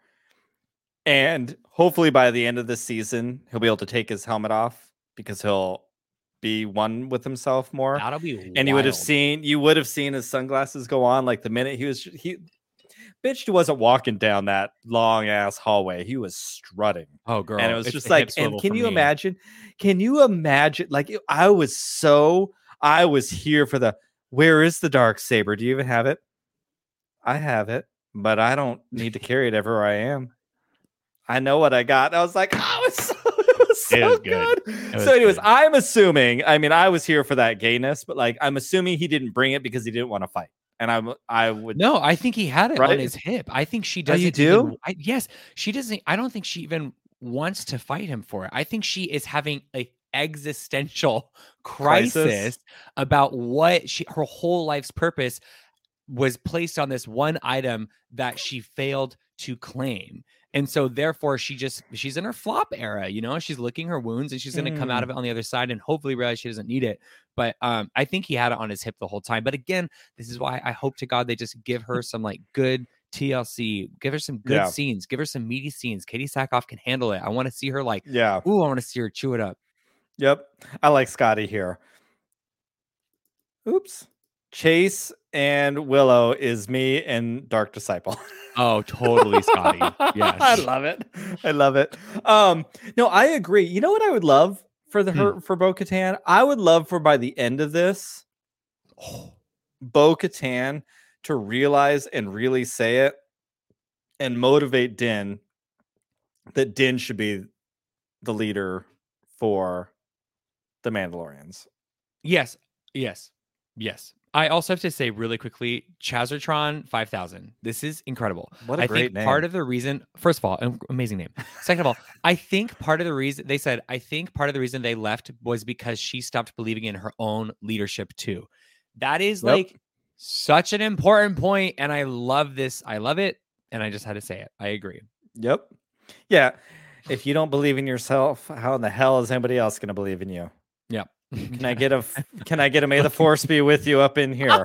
and hopefully by the end of the season, he'll be able to take his helmet off because he'll be one with himself more. That'll be And you would have wild. seen, you would have seen his sunglasses go on like the minute he was, he, bitch wasn't walking down that long ass hallway. He was strutting. Oh, girl. And it was it's just a like, hip and swivel can for you me. imagine? Can you imagine? Like, it- I was so, I was here for the, where is the Darksaber? Do you even have it? I have it, but I don't need to carry it everywhere I am. I know what I got. I was like, oh, it's so, it was so It was good. good. It was So, anyways, good. I'm assuming, I mean, I was here for that gayness, but like, I'm assuming he didn't bring it because he didn't want to fight. And I'm, I would, No, I think he had it on Right? his hip. I think she Oh, doesn't. you even- do? I, yes, she doesn't. I don't think she even wants to fight him for it. I think she is having a existential crisis, Crisis? about what she her whole life's purpose was placed on this one item that she failed to claim. And so therefore she just she's in her flop era, you know, she's licking her wounds, and she's going to come out Mm. of it on the other side and hopefully realize she doesn't need it. But um I think he had it on his hip the whole time. But again, this is why I hope to God they just give her some like good T L C, give her some good Yeah. scenes, give her some meaty scenes. Katie Sackhoff can handle it. I want to see her like, yeah. ooh, I want to see her chew it up. Yep. I like Scotty here. Oops. Chase and Willow is me and Dark Disciple. Oh, totally, Scotty. Yes. I love it. I love it. Um, no, I agree. You know what I would love for the Hmm. her for Bo-Katan? I would love for by the end of this, Bo-Katan to realize and really say it and motivate Din that Din should be the leader for the Mandalorians. Yes, yes, yes. I also have to say really quickly, Chazotron five thousand. This is incredible. What a I great think part name. of the reason, first of all, am- amazing name. Second of all, I think part of the reason they said, I think part of the reason they left was because she stopped believing in her own leadership too. That is Yep. like such an important point, and I love this. I love it, and I just had to say it. I agree. Yep. Yeah. If you don't believe in yourself, how in the hell is anybody else going to believe in you? Yep. Can I get a f- can I get a may the force be with you up in here?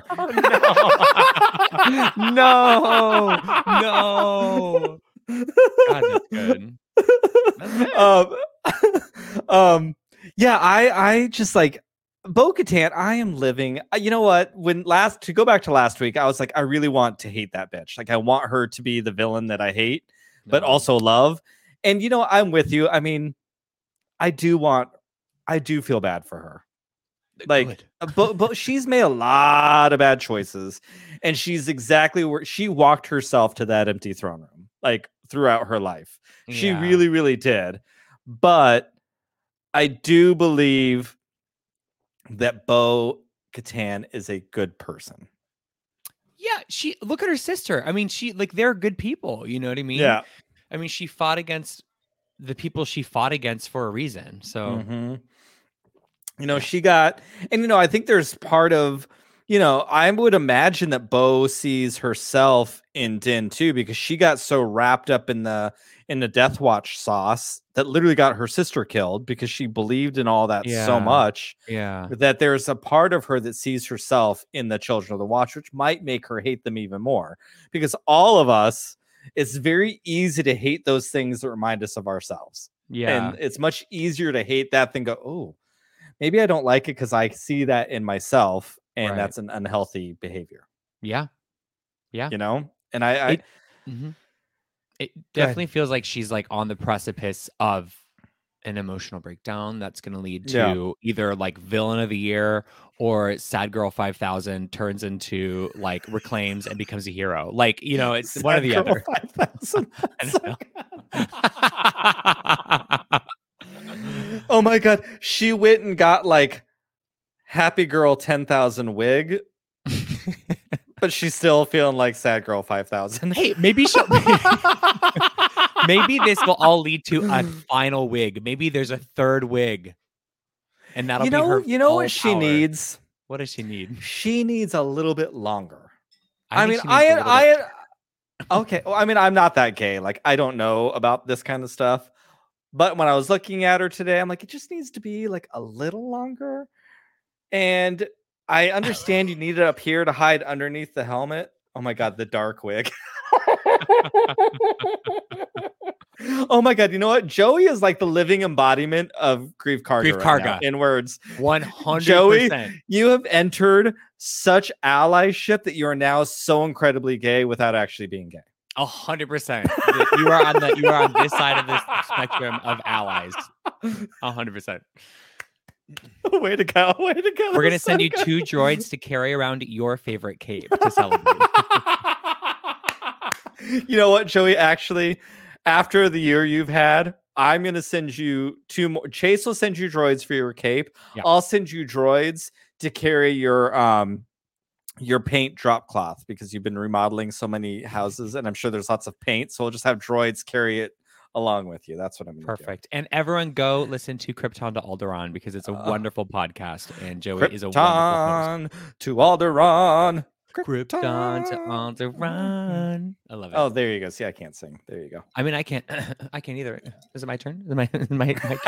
no, no. God, that's good. That's good. um, um yeah, I I just like Bo-Katan, I am living. uh, You know what? When last to go back to last week, I was like, I really want to hate that bitch. Like, I want her to be the villain that I hate, but No. also love. And you know, I'm with you. I mean, I do want, I do feel bad for her. Like, Good. uh, but but she's made a lot of bad choices, and she's exactly where she walked herself to that empty throne room, like throughout her life. She Yeah. really, really did. But I do believe that Bo-Katan is a good person. Yeah, she look at her sister. I mean, she like they're good people. You know what I mean? Yeah. I mean, she fought against the people she fought against for a reason. So Mhm. You know, Yeah. she got, and you know, I think there's part of, you know, I would imagine that Bo sees herself in Din too, because she got so wrapped up in the in the Death Watch sauce that literally got her sister killed because she believed in all that so Yeah. much Yeah. that there's a part of her that sees herself in the Children of the Watch, which might make her hate them even more. Because all of us, it's very easy to hate those things that remind us of ourselves. Yeah. And it's much easier to hate that than go, oh, maybe I don't like it because I see that in myself, and Right. that's an unhealthy behavior, Yeah. Yeah. you know? And I, I It, mhm. It Go ahead. definitely feels like she's like on the precipice of an emotional breakdown that's going to lead Yeah. to either like villain of the year or Sad Girl five thousand turns into like reclaims and becomes a hero. Like, you know, it's one or Sad the Girl other. five thousand. I don't know. Oh my God. She went and got like Happy Girl ten thousand wig, but she's still feeling like Sad Girl five thousand. Hey, maybe she'll. Maybe this will all lead to a final wig. Maybe there's a third wig, and that'll you be know, her. you know full what she power. needs? What does she need? She needs a little bit longer. I, think mean, she needs a I, little I, bit- okay. Well, I mean, I'm not that gay. Like, I don't know about this kind of stuff. But when I was looking at her today, I'm like, it just needs to be like a little longer. And I understand you need it up here to hide underneath the helmet. Oh my God, the dark wig. Oh my God, you know what? Joey is like the living embodiment of Grief Karga. Grief right now, Karga. in words. One hundred Joey, percent. you have entered such allyship that you are now so incredibly gay without actually being gay. A hundred percent. You are on the you are on this side of this spectrum of allies. A hundred percent. Way to go! Way to go! We're gonna That's so send you good. two droids to carry around your favorite cape to celebrate. You know what, Joey? Actually, after the year you've had, I'm gonna send you two more. Chase will send you droids for your cape. Yeah. I'll send you droids to carry your um your paint drop cloth because you've been remodeling so many houses, and I'm sure there's lots of paint. So we'll just have droids carry it along with you. That's what I'm gonna Perfect. And everyone go listen to Krypton to Alderaan because it's a Uh, wonderful podcast and do. Joey is a wonderful host. Krypton to Alderaan. Krypton to Alderaan. I love it. Oh, there you go. See, I can't sing. There you go. I mean, I can't. I can't either. Is it my turn? Is it my my, my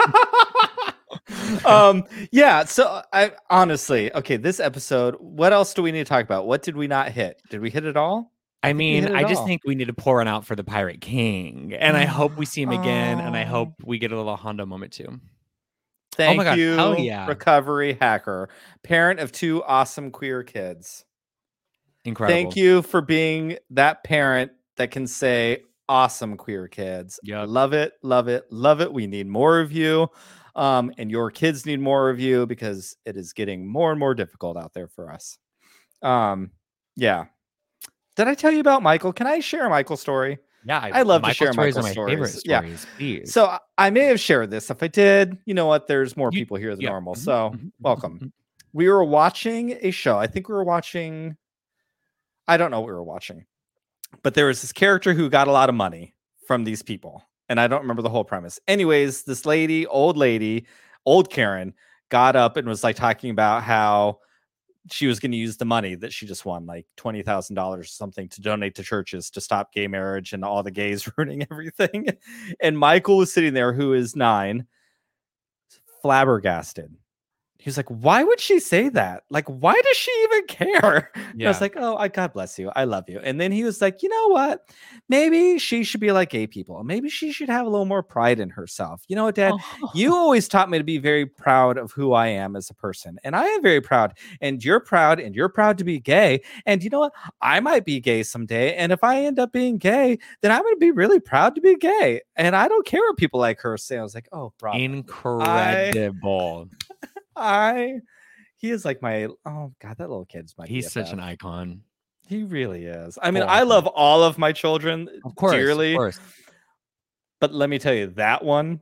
cue? um yeah, so I honestly, okay, this episode, what else do we need to talk about? What did we not hit? Did we hit it all? I think we mean, hit it I just all. think we need to pour one out for the Pirate King, and I hope we see him again, and I Oh. hope we get a little Hondo moment too. Thank my God, you, hell yeah. recovery hacker, parent of two awesome queer kids. Incredible. Thank you for being that parent that can say awesome queer kids. Yep. Love it, love it, love it. We need more of you. Um, and your kids need more of you because it is getting more and more difficult out there for us. Um, yeah. Did I tell you about Michael? Can I share a Michael story? Yeah, I love to Michael share stories Michael are my favorite stories. Yeah. stories. Please. So I- I may have shared this. If I did, you know what? There's more You- people here than yeah. normal. Mhm, So mhm, mhm, welcome. mhm. We were watching a show. I think we were watching. I don't know what we were watching, but there was this character who got a lot of money from these people. And I don't remember the whole premise. Anyways, this lady, old lady, old Karen, got up and was like talking about how she was going to use the money that she just won, like twenty thousand dollars or something, to donate to churches to stop gay marriage and all the gays ruining everything. And Michael was sitting there, who is nine, flabbergasted. He was like, why would she say that? Like, why does she even care? And I was Yeah. like, oh, I God bless you. I love you. And then he was like, you know what? Maybe she should be like gay people. Maybe she should have a little more pride in herself. You know what, Dad? Oh. You always taught me to be very proud of who I am as a person. And I am very proud. And you're proud. And you're proud to be gay. And you know what? I might be gay someday. And if I end up being gay, then I'm going to be really proud to be gay. And I don't care what people like her say. I was like, oh, bravo. Incredible. I, he is like my, oh God, that little kid's my He's such an B F F. icon. He really is. I mean, Oh, I icon. love all of my children Of course. dearly. Of course. But let me tell you, that one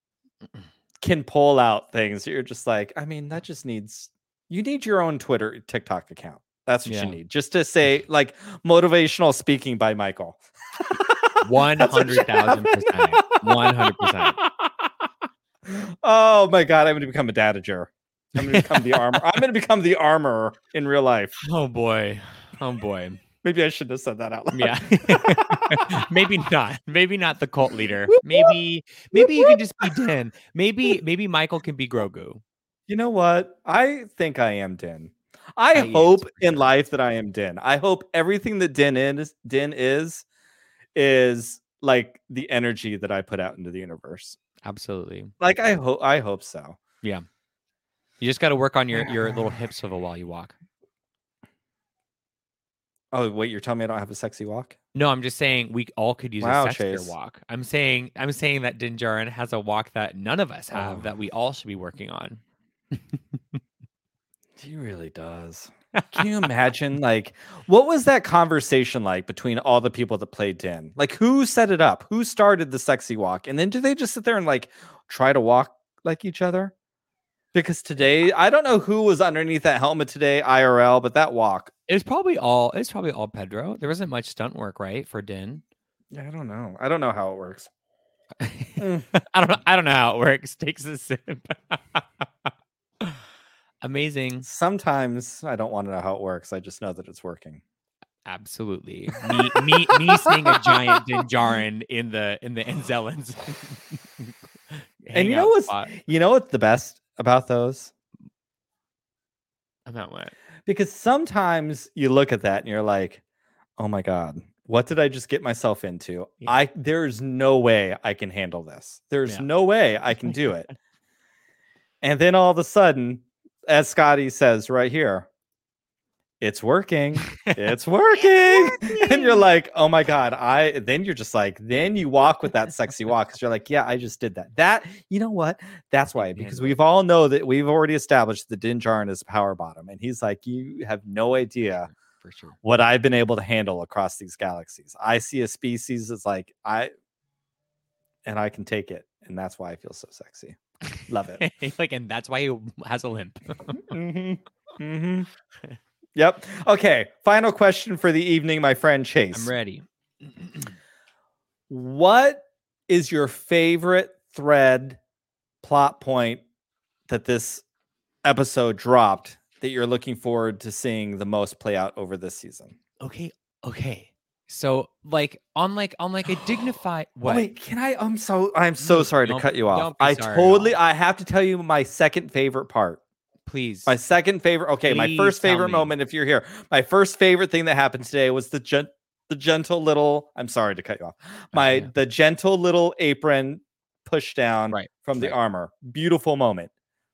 can pull out things that you're just like, I mean, that just needs, you need your own Twitter, TikTok account. That's what Yeah. you need. Just to say, like, motivational speaking by Michael. One That's what you hundred thousand have. percent. One hundred percent. Oh my god, I'm gonna become a dadager. I'm gonna become the armor. I'm gonna become the armorer in real life. Oh boy. Oh boy. Maybe I shouldn't have said that out loud. Yeah. Maybe not. Maybe not the cult leader. Maybe maybe you can just be Din. Maybe maybe Michael can be Grogu. You know what? I think I am Din. I I- yes, hope for in sure. life that I am Din. I hope everything that Din is Din is is like the energy that I put out into the universe. Absolutely. Like I hope I hope so. You just got to work on your your little hip swivel while you walk. Oh wait, you're telling me I don't have a sexy walk? No, I'm just saying we all could use Wow, a sexier Chase. walk. I'm saying I'm saying that Din Djarin has a walk that none of us have Oh. that we all should be working on. He really does. Can you imagine? Like, what was that conversation like between all the people that played Din? Like, who set it up? Who started the sexy walk? And then do they just sit there and like try to walk like each other? Because today, I don't know who was underneath that helmet today, I R L, but that walk, It was probably all it's probably all Pedro. There wasn't much stunt work, right, for Din. yeah, I don't know. I don't know how it works. Mm. I don't know. I don't know how it works. Takes a sip. Amazing. Sometimes I don't want to know how it works. I just know that it's working. Absolutely. Me me me seeing a giant Din Djarin in the in the Enzellans. And you know what's you know what's the best about those? About what? Because sometimes you look at that and you're like, oh my God, what did I just get myself into? Yeah. I there's no way I can handle this. There's Yeah. no way I can do it. And then all of a sudden, as Scotty says right here, it's working. It's working. And you're like, oh my God. I then you're just like, then you walk with that sexy walk because you're like, yeah, I just did that. That, you know what? That's why, because we've all know that we've already established that Din Djarin is power bottom. And he's like, you have no idea For sure. what I've been able to handle across these galaxies. I see a species that's like, I and I can take it. And that's why I feel so sexy. Love it. Like, and that's why he has a limp. mm-hmm. Mm-hmm. Yep. Okay. Final question for the evening, my friend Chase. I'm ready. What is your favorite thread plot point that this episode dropped that you're looking forward to seeing the most play out over this season? Okay. Okay. So, like, on like on like a dignified what? Wait, can I? I'm so I'm so No, sorry to don't- cut you off. don't be I sorry at totally. all. I have to tell you my second favorite part. Please. My second favorite. Okay, my Please first tell favorite me. moment. If you're here, my first favorite thing that happened today was the gen- the gentle little. I'm sorry to cut you off. My yeah. the gentle little apron push down Right, from the right. armor. Beautiful moment.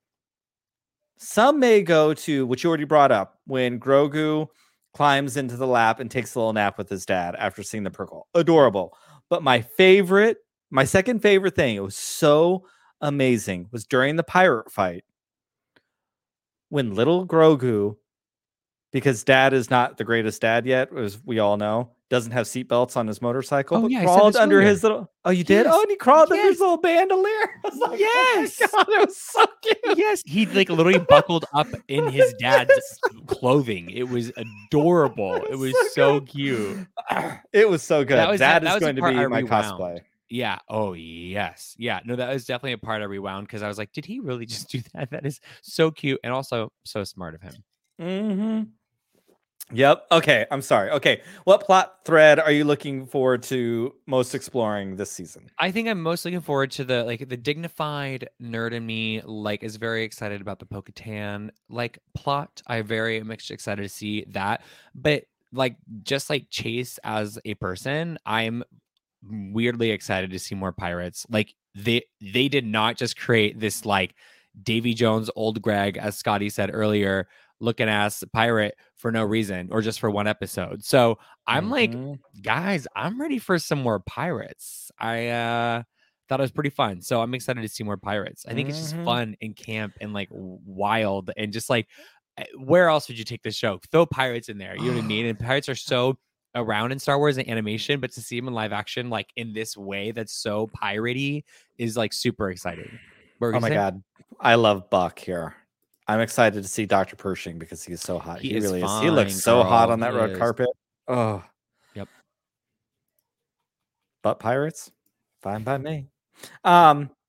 Some may go to which you already brought up when Grogu climbs into the lap and takes a little nap with his dad after seeing the Purgle. Adorable. But my favorite, my second favorite thing, it was so amazing, was during the pirate fight when little Grogu, because dad is not the greatest dad yet, as we all know, doesn't have seatbelts on his motorcycle, Oh, but yeah, I said crawled this under earlier. his little. Oh, you did? Yes, Oh, and he crawled under his yes. little bandolier. I was like, Yes. oh my God, it was so cute. Yes, he like literally buckled up in his dad's clothing. It was adorable. It was So so good. cute. It was so good. That was- that that is was the going to part be I my rewound. cosplay. Yeah. Oh, yes. Yeah. No, that was definitely a part I rewound because I was like, did he really just do that? That is so cute and also so smart of him. Mm-hmm. Yep. Okay. I'm sorry. Okay. What plot thread are you looking forward to most exploring this season? I think I'm most looking forward to the like the dignified nerd in me, like is very excited about the Bo-Katan like plot. I very much excited to see that. But like just like Chase as a person, I'm weirdly excited to see more pirates. Like they they did not just create this like Davy Jones, old Greg, as Scotty said earlier, looking ass pirate for no reason or just for one episode. So I'm like, Mhm. guys, I'm ready for some more pirates. I uh thought it was pretty fun. So I'm excited to see more pirates. I think it's just Mhm. fun and camp and like w- wild and just like eh, where else would you take this show? Throw pirates in there. You know what I mean? And pirates are so around in Star Wars and animation, but to see them in live action like in this way that's so piratey is like super exciting. What were Oh you my saying? God. I love Buck here. I'm excited to see Doctor Pershing because he's so hot. He He, is really is. He looks fine, so hot girl. on that He red is. carpet. Oh. Yep. But pirates? Fine by me. Um,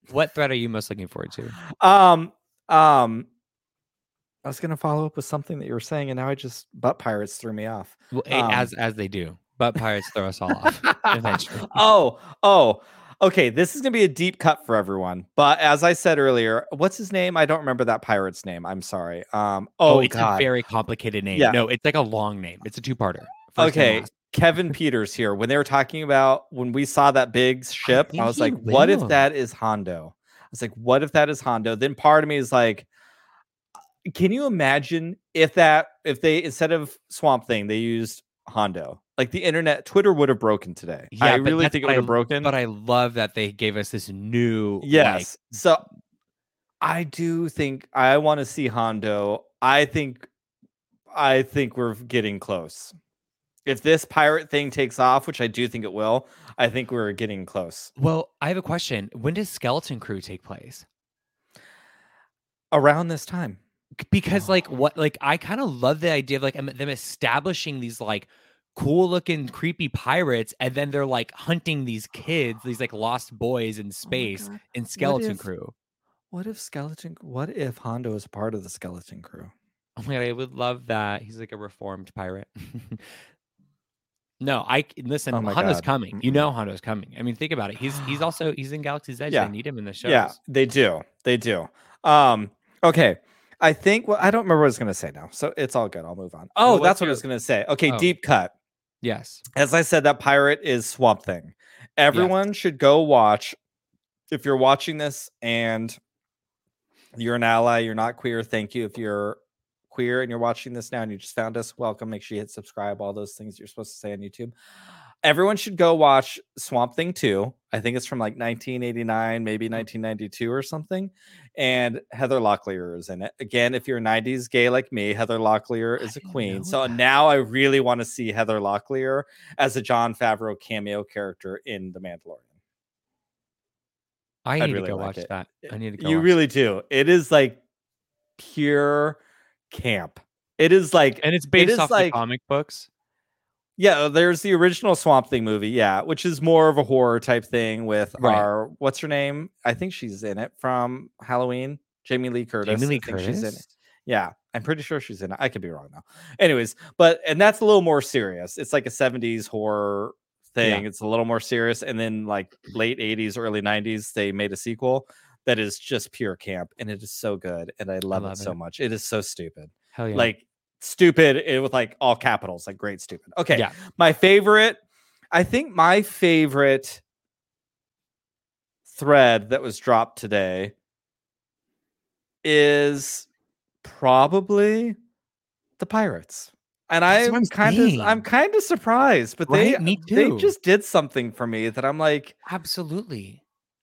what thread are you most looking forward to? Um, um, I was gonna follow up with something that you were saying, and now I just butt pirates threw me off. Well, a- Um, as as they do, but pirates throw us all off eventually. oh, oh, okay. This is gonna be a deep cut for everyone. But as I said earlier, what's his name? I don't remember that pirate's name. I'm sorry. Um, Oh, oh, it's God. a very complicated name. Yeah. No, it's like a long name. It's a two-parter. First and Okay, last. Kevin Peters here. When they were talking about when we saw that big ship, I, think was he like, what if will. that is Hondo? I was like, what if that is Hondo? Then part of me is like, can you imagine if that if they instead of Swamp Thing they used Hondo? Like the internet, Twitter would have broken today. Yeah, I but really that's think it what would I- have broken. But I love that they gave us this new. Yes. Like, So I do think I want to see Hondo. I think I think we're getting close. If this pirate thing takes off, which I do think it will, I think we're getting close. well, I have a question. When does Skeleton Crew take place? Around this time. Because Oh. like what like I kind of love the idea of like em- them establishing these like cool looking creepy pirates, and then they're like hunting these kids, these like lost boys in space God. in Skeleton if- Crew. What if Skeleton what if Hondo is a part of the Skeleton Crew? Oh my god, I would love that. He's like a reformed pirate. No, I listen. Oh my Hondo's God. coming. You know, Hondo's coming. I mean, think about it. He's he's also he's in Galaxy's Edge. Yeah. They need him in the shows. Yeah, they do. They do. Um, okay. I think well, I don't remember what I was gonna say now. So it's all good. I'll move on. Oh, Well, what's that's what I your- was gonna say. Okay, Oh. deep cut. Yes. As I said, that pirate is Swamp Thing. Everyone should go watch. If you're watching this and you're an ally, you're not queer, thank you. If you're queer and you're watching this now and you just found us, welcome. Make sure you hit subscribe, all those things you're supposed to say on YouTube. Everyone should go watch Swamp Thing two. I think it's from like nineteen eighty-nine, maybe nineteen ninety-two or something. And Heather Locklear is in it. Again, if you're a nineties gay like me, Heather Locklear is a didn't queen. know So that. now I really want to see Heather Locklear as a Jon Favreau cameo character in The Mandalorian. I I'd need really to go like watch it. that. I need to go. You watch really do. It is like pure camp. It is like it. And it's based is off like- the comic books. yeah, there's the original Swamp Thing movie, yeah, which is more of a horror type thing with Right. our what's her name? I think she's in it from Halloween. Jamie Lee Curtis. Jamie Lee I think she's in it. Curtis. Yeah, I'm pretty sure she's in it. I could be wrong though. Anyways, but and that's a little more serious. It's like a seventies horror thing. It's a little more serious. And then like late eighties, early nineties, they made a sequel that is just pure camp, and it is so good, and I love, love it so it. much. It is so stupid. Hell yeah. Like stupid eh, with like all capitals, like great stupid. Okay. Yeah. My favorite, I think my favorite thread that was dropped today is probably the Pirates. And That's what I'm I'm kind of I'm saying. kind of surprised, but they Right? Me they too. just did something for me that I'm like, Absolutely.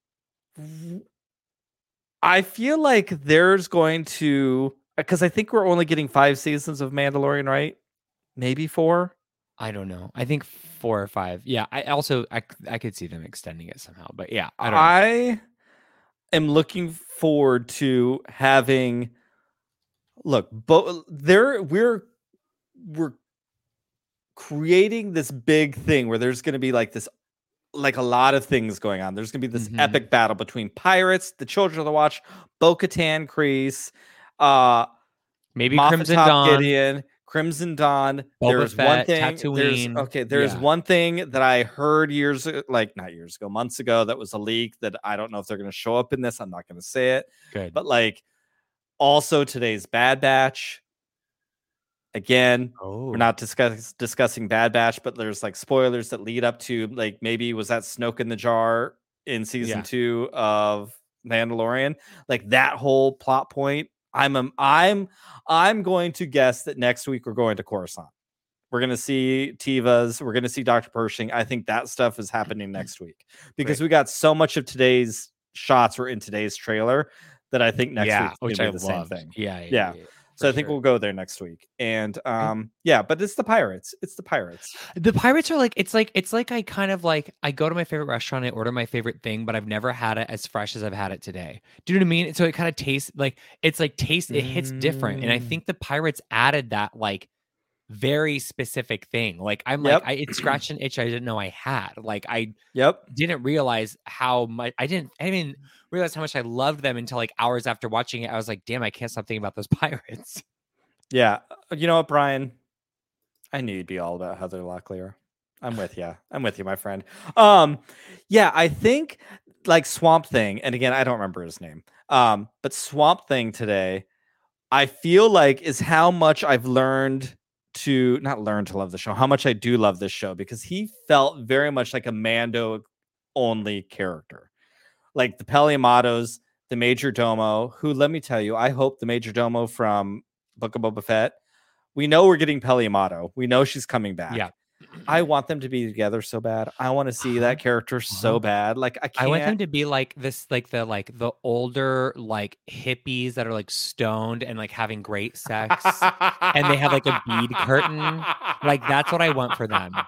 I feel like there's going to because I think we're only getting five seasons of Mandalorian, right? Maybe four. I don't know. I think four or five. Yeah. I also I, c- I could see them extending it somehow. But yeah, I don't know. I am looking forward to having look, but there we're we're creating this big thing where there's going to be like this like a lot of things going on. There's going to be this Mhm. epic battle between pirates, the Children of the Watch, Bo-Katan, Kreese, uh Maybe Moff Crimson Atop Dawn. Gideon, Crimson Dawn. Boba There's one Fett, thing. There's, Tatooine. okay, there's Yeah. one thing that I heard years, a- like not years ago, months ago, that was a leak that I don't know if they're going to show up in this. I'm not going to say it, Good. but like also today's Bad Batch. Again, oh, we're not discuss, discussing Bad Batch, but there's like spoilers that lead up to like maybe was that Snoke in the jar in season Yeah. two of Mandalorian, like that whole plot point. I'm um, I'm I'm going to guess that next week we're going to Coruscant. We're going to see Tivas. We're going to see Doctor Pershing. I think that stuff is happening next week because Great. we got so much of today's shots were in today's trailer that I think next yeah, week which will I be the same loved. thing. Yeah, yeah. Yeah. yeah, yeah, So I for think sure. we'll go there next week. And um yeah, but it's the Pirates. It's the Pirates. The Pirates are like it's like it's like I kind of like I go to my favorite restaurant, I order my favorite thing, but I've never had it as fresh as I've had it today. Do you know what I mean? So it kind of tastes like it's like taste it hits different, and I Mm. think the Pirates added that like very specific thing. Like I'm Yep. like I it scratched an itch I didn't know I had. Like I Yep. didn't realize how much I didn't. I mean, realize how much I loved them until like hours after watching it. I was like, damn, I can't stop thinking about those pirates. Yeah. You know what, Brian? I knew you'd be all about Heather Locklear. I'm with you. I'm with you, my friend. Um, yeah, I think like Swamp Thing, and again, I don't remember his name. Um, but Swamp Thing today, I feel like is how much I've learned to not learn to love the show, how much I do love this show, because he felt very much like a Mando only character. Like the Peliamatos, the Major Domo, who, let me tell you, I hope the Major Domo from Book of Boba Fett, we know we're getting Peliamato. We know she's coming back. Yeah. I want them to be together so bad. I want to see that character so bad. Like I can't. I want them to be like this, like the like the older like hippies that are like stoned and like having great sex, and they have like a bead curtain. Like that's what I want for them.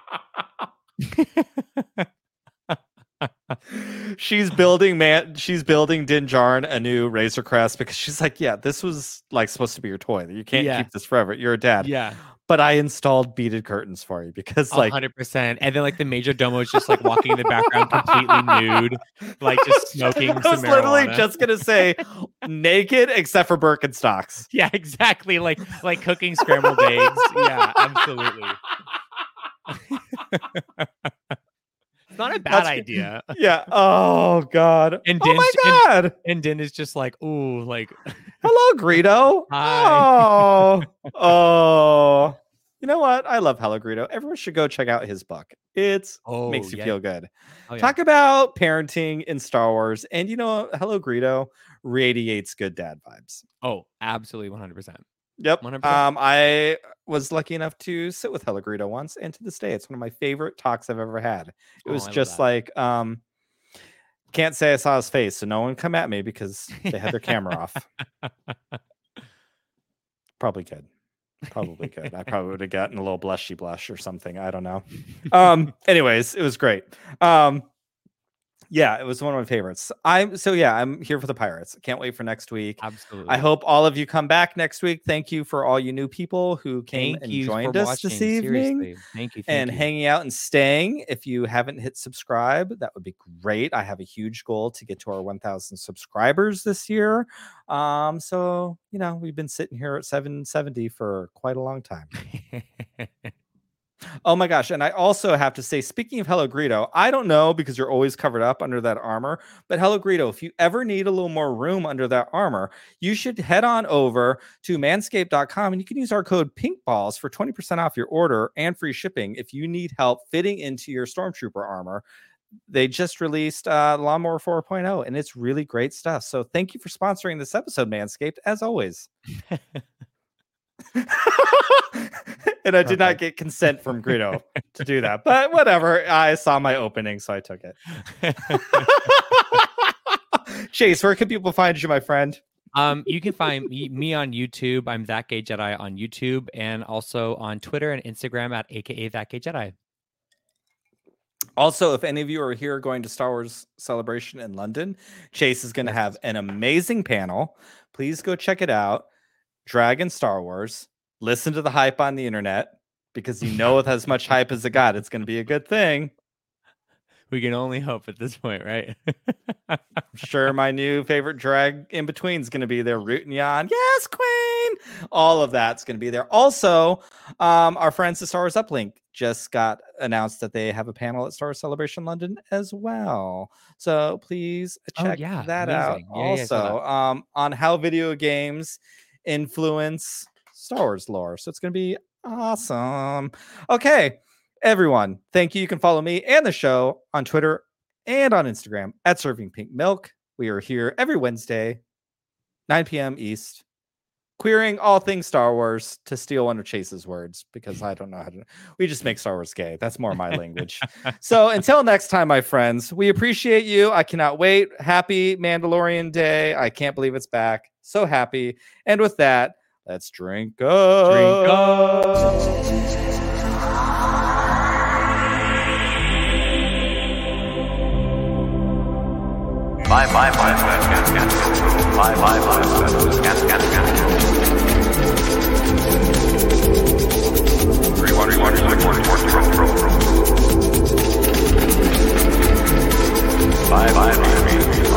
she's building man. She's building Din Djarin a new Razor Crest because she's like, yeah, this was like supposed to be your toy. You can't Yeah. keep this forever. You're a dad. Yeah. But I installed beaded curtains for you because, like, one hundred percent. And then, like, the Major Domo is just, like, walking in the background completely nude, like, just smoking I was some literally marijuana. just going to say naked except for Birkenstocks. Yeah, exactly. Like, like cooking scrambled eggs. Yeah, absolutely. It's not a bad That's- idea. Yeah. Oh, God. And oh, Din's- my God. And Din is just like, ooh, like, Hello, Greedo. Hi. Oh. Oh. You know what? I love Hello, Greedo. Everyone should go check out his book. It oh, makes you yeah. feel good. Oh, yeah. Talk about parenting in Star Wars. And, you know, Hello, Greedo radiates good dad vibes. Oh, absolutely, one hundred percent. Yep. one hundred percent. Um, I was lucky enough to sit with Hello, Greedo once, and to this day, it's one of my favorite talks I've ever had. It Oh, was I love just that. like, um, can't say I saw his face, so no one come at me because they had their camera off. Probably could. Probably could. I probably would have gotten a little blushy blush or something. I don't know. Um, anyways, it was great. Um, yeah, it was one of my favorites. I'm so yeah, I'm here for the Pirates. Can't wait for next week. Absolutely. I hope all of you come back next week. Thank you for all you new people who came Thank and you joined for us watching. this evening Seriously. Thank you. Thank and you. hanging out and staying. If you haven't hit subscribe, that would be great. I have a huge goal to get to our one thousand subscribers this year. Um, so, you know, we've been sitting here at seven seventy for quite a long time. Oh my gosh. And I also have to say, speaking of Hello Greedo, I don't know because you're always covered up under that armor, but Hello Greedo, if you ever need a little more room under that armor, you should head on over to manscaped dot com and you can use our code PINKBALLS for twenty percent off your order and free shipping if you need help fitting into your Stormtrooper armor. They just released uh, Lawnmower four point oh and it's really great stuff. So thank you for sponsoring this episode, Manscaped, as always. And I did not get consent from Greedo to do that, but whatever. I saw my opening, so I took it. Chase, where can people find you, my friend? Um, you can find me, me on YouTube. I'm That Gay Jedi on YouTube, and also on Twitter and Instagram at A K A That Gay Jedi. Also, if any of you are here going to Star Wars Celebration in London, Chase is going to have an amazing panel. Please go check it out. Dragon Star Wars. Listen to the hype on the internet because you know with as much hype as it got, it's going to be a good thing. We can only hope at this point, right? I'm sure my new favorite drag in between is going to be there rooting you on. Yes, Queen. All of that's going to be there. Also, um, our friends at Star Wars Uplink just got announced that they have a panel at Star Wars Celebration London as well. So please check Oh, yeah. that Amazing. out. Yeah, yeah, I saw also, um, on how video games influence Star Wars lore. So it's going to be awesome. Okay. Everyone, thank you. You can follow me and the show on Twitter and on Instagram at Serving Pink Milk. We are here every Wednesday, nine p.m. East, queering all things Star Wars, to steal one of Chase's words, because I don't know how to. We just make Star Wars gay. That's more my language. So until next time, my friends, we appreciate you. I cannot wait. Happy Mandalorian Day. I can't believe it's back. So happy. And with that, let's drink up. Drink up. Bye bye bye bye bye bye bye Rewind, rewind, rewind, rewind, rewind, Bye bye bye.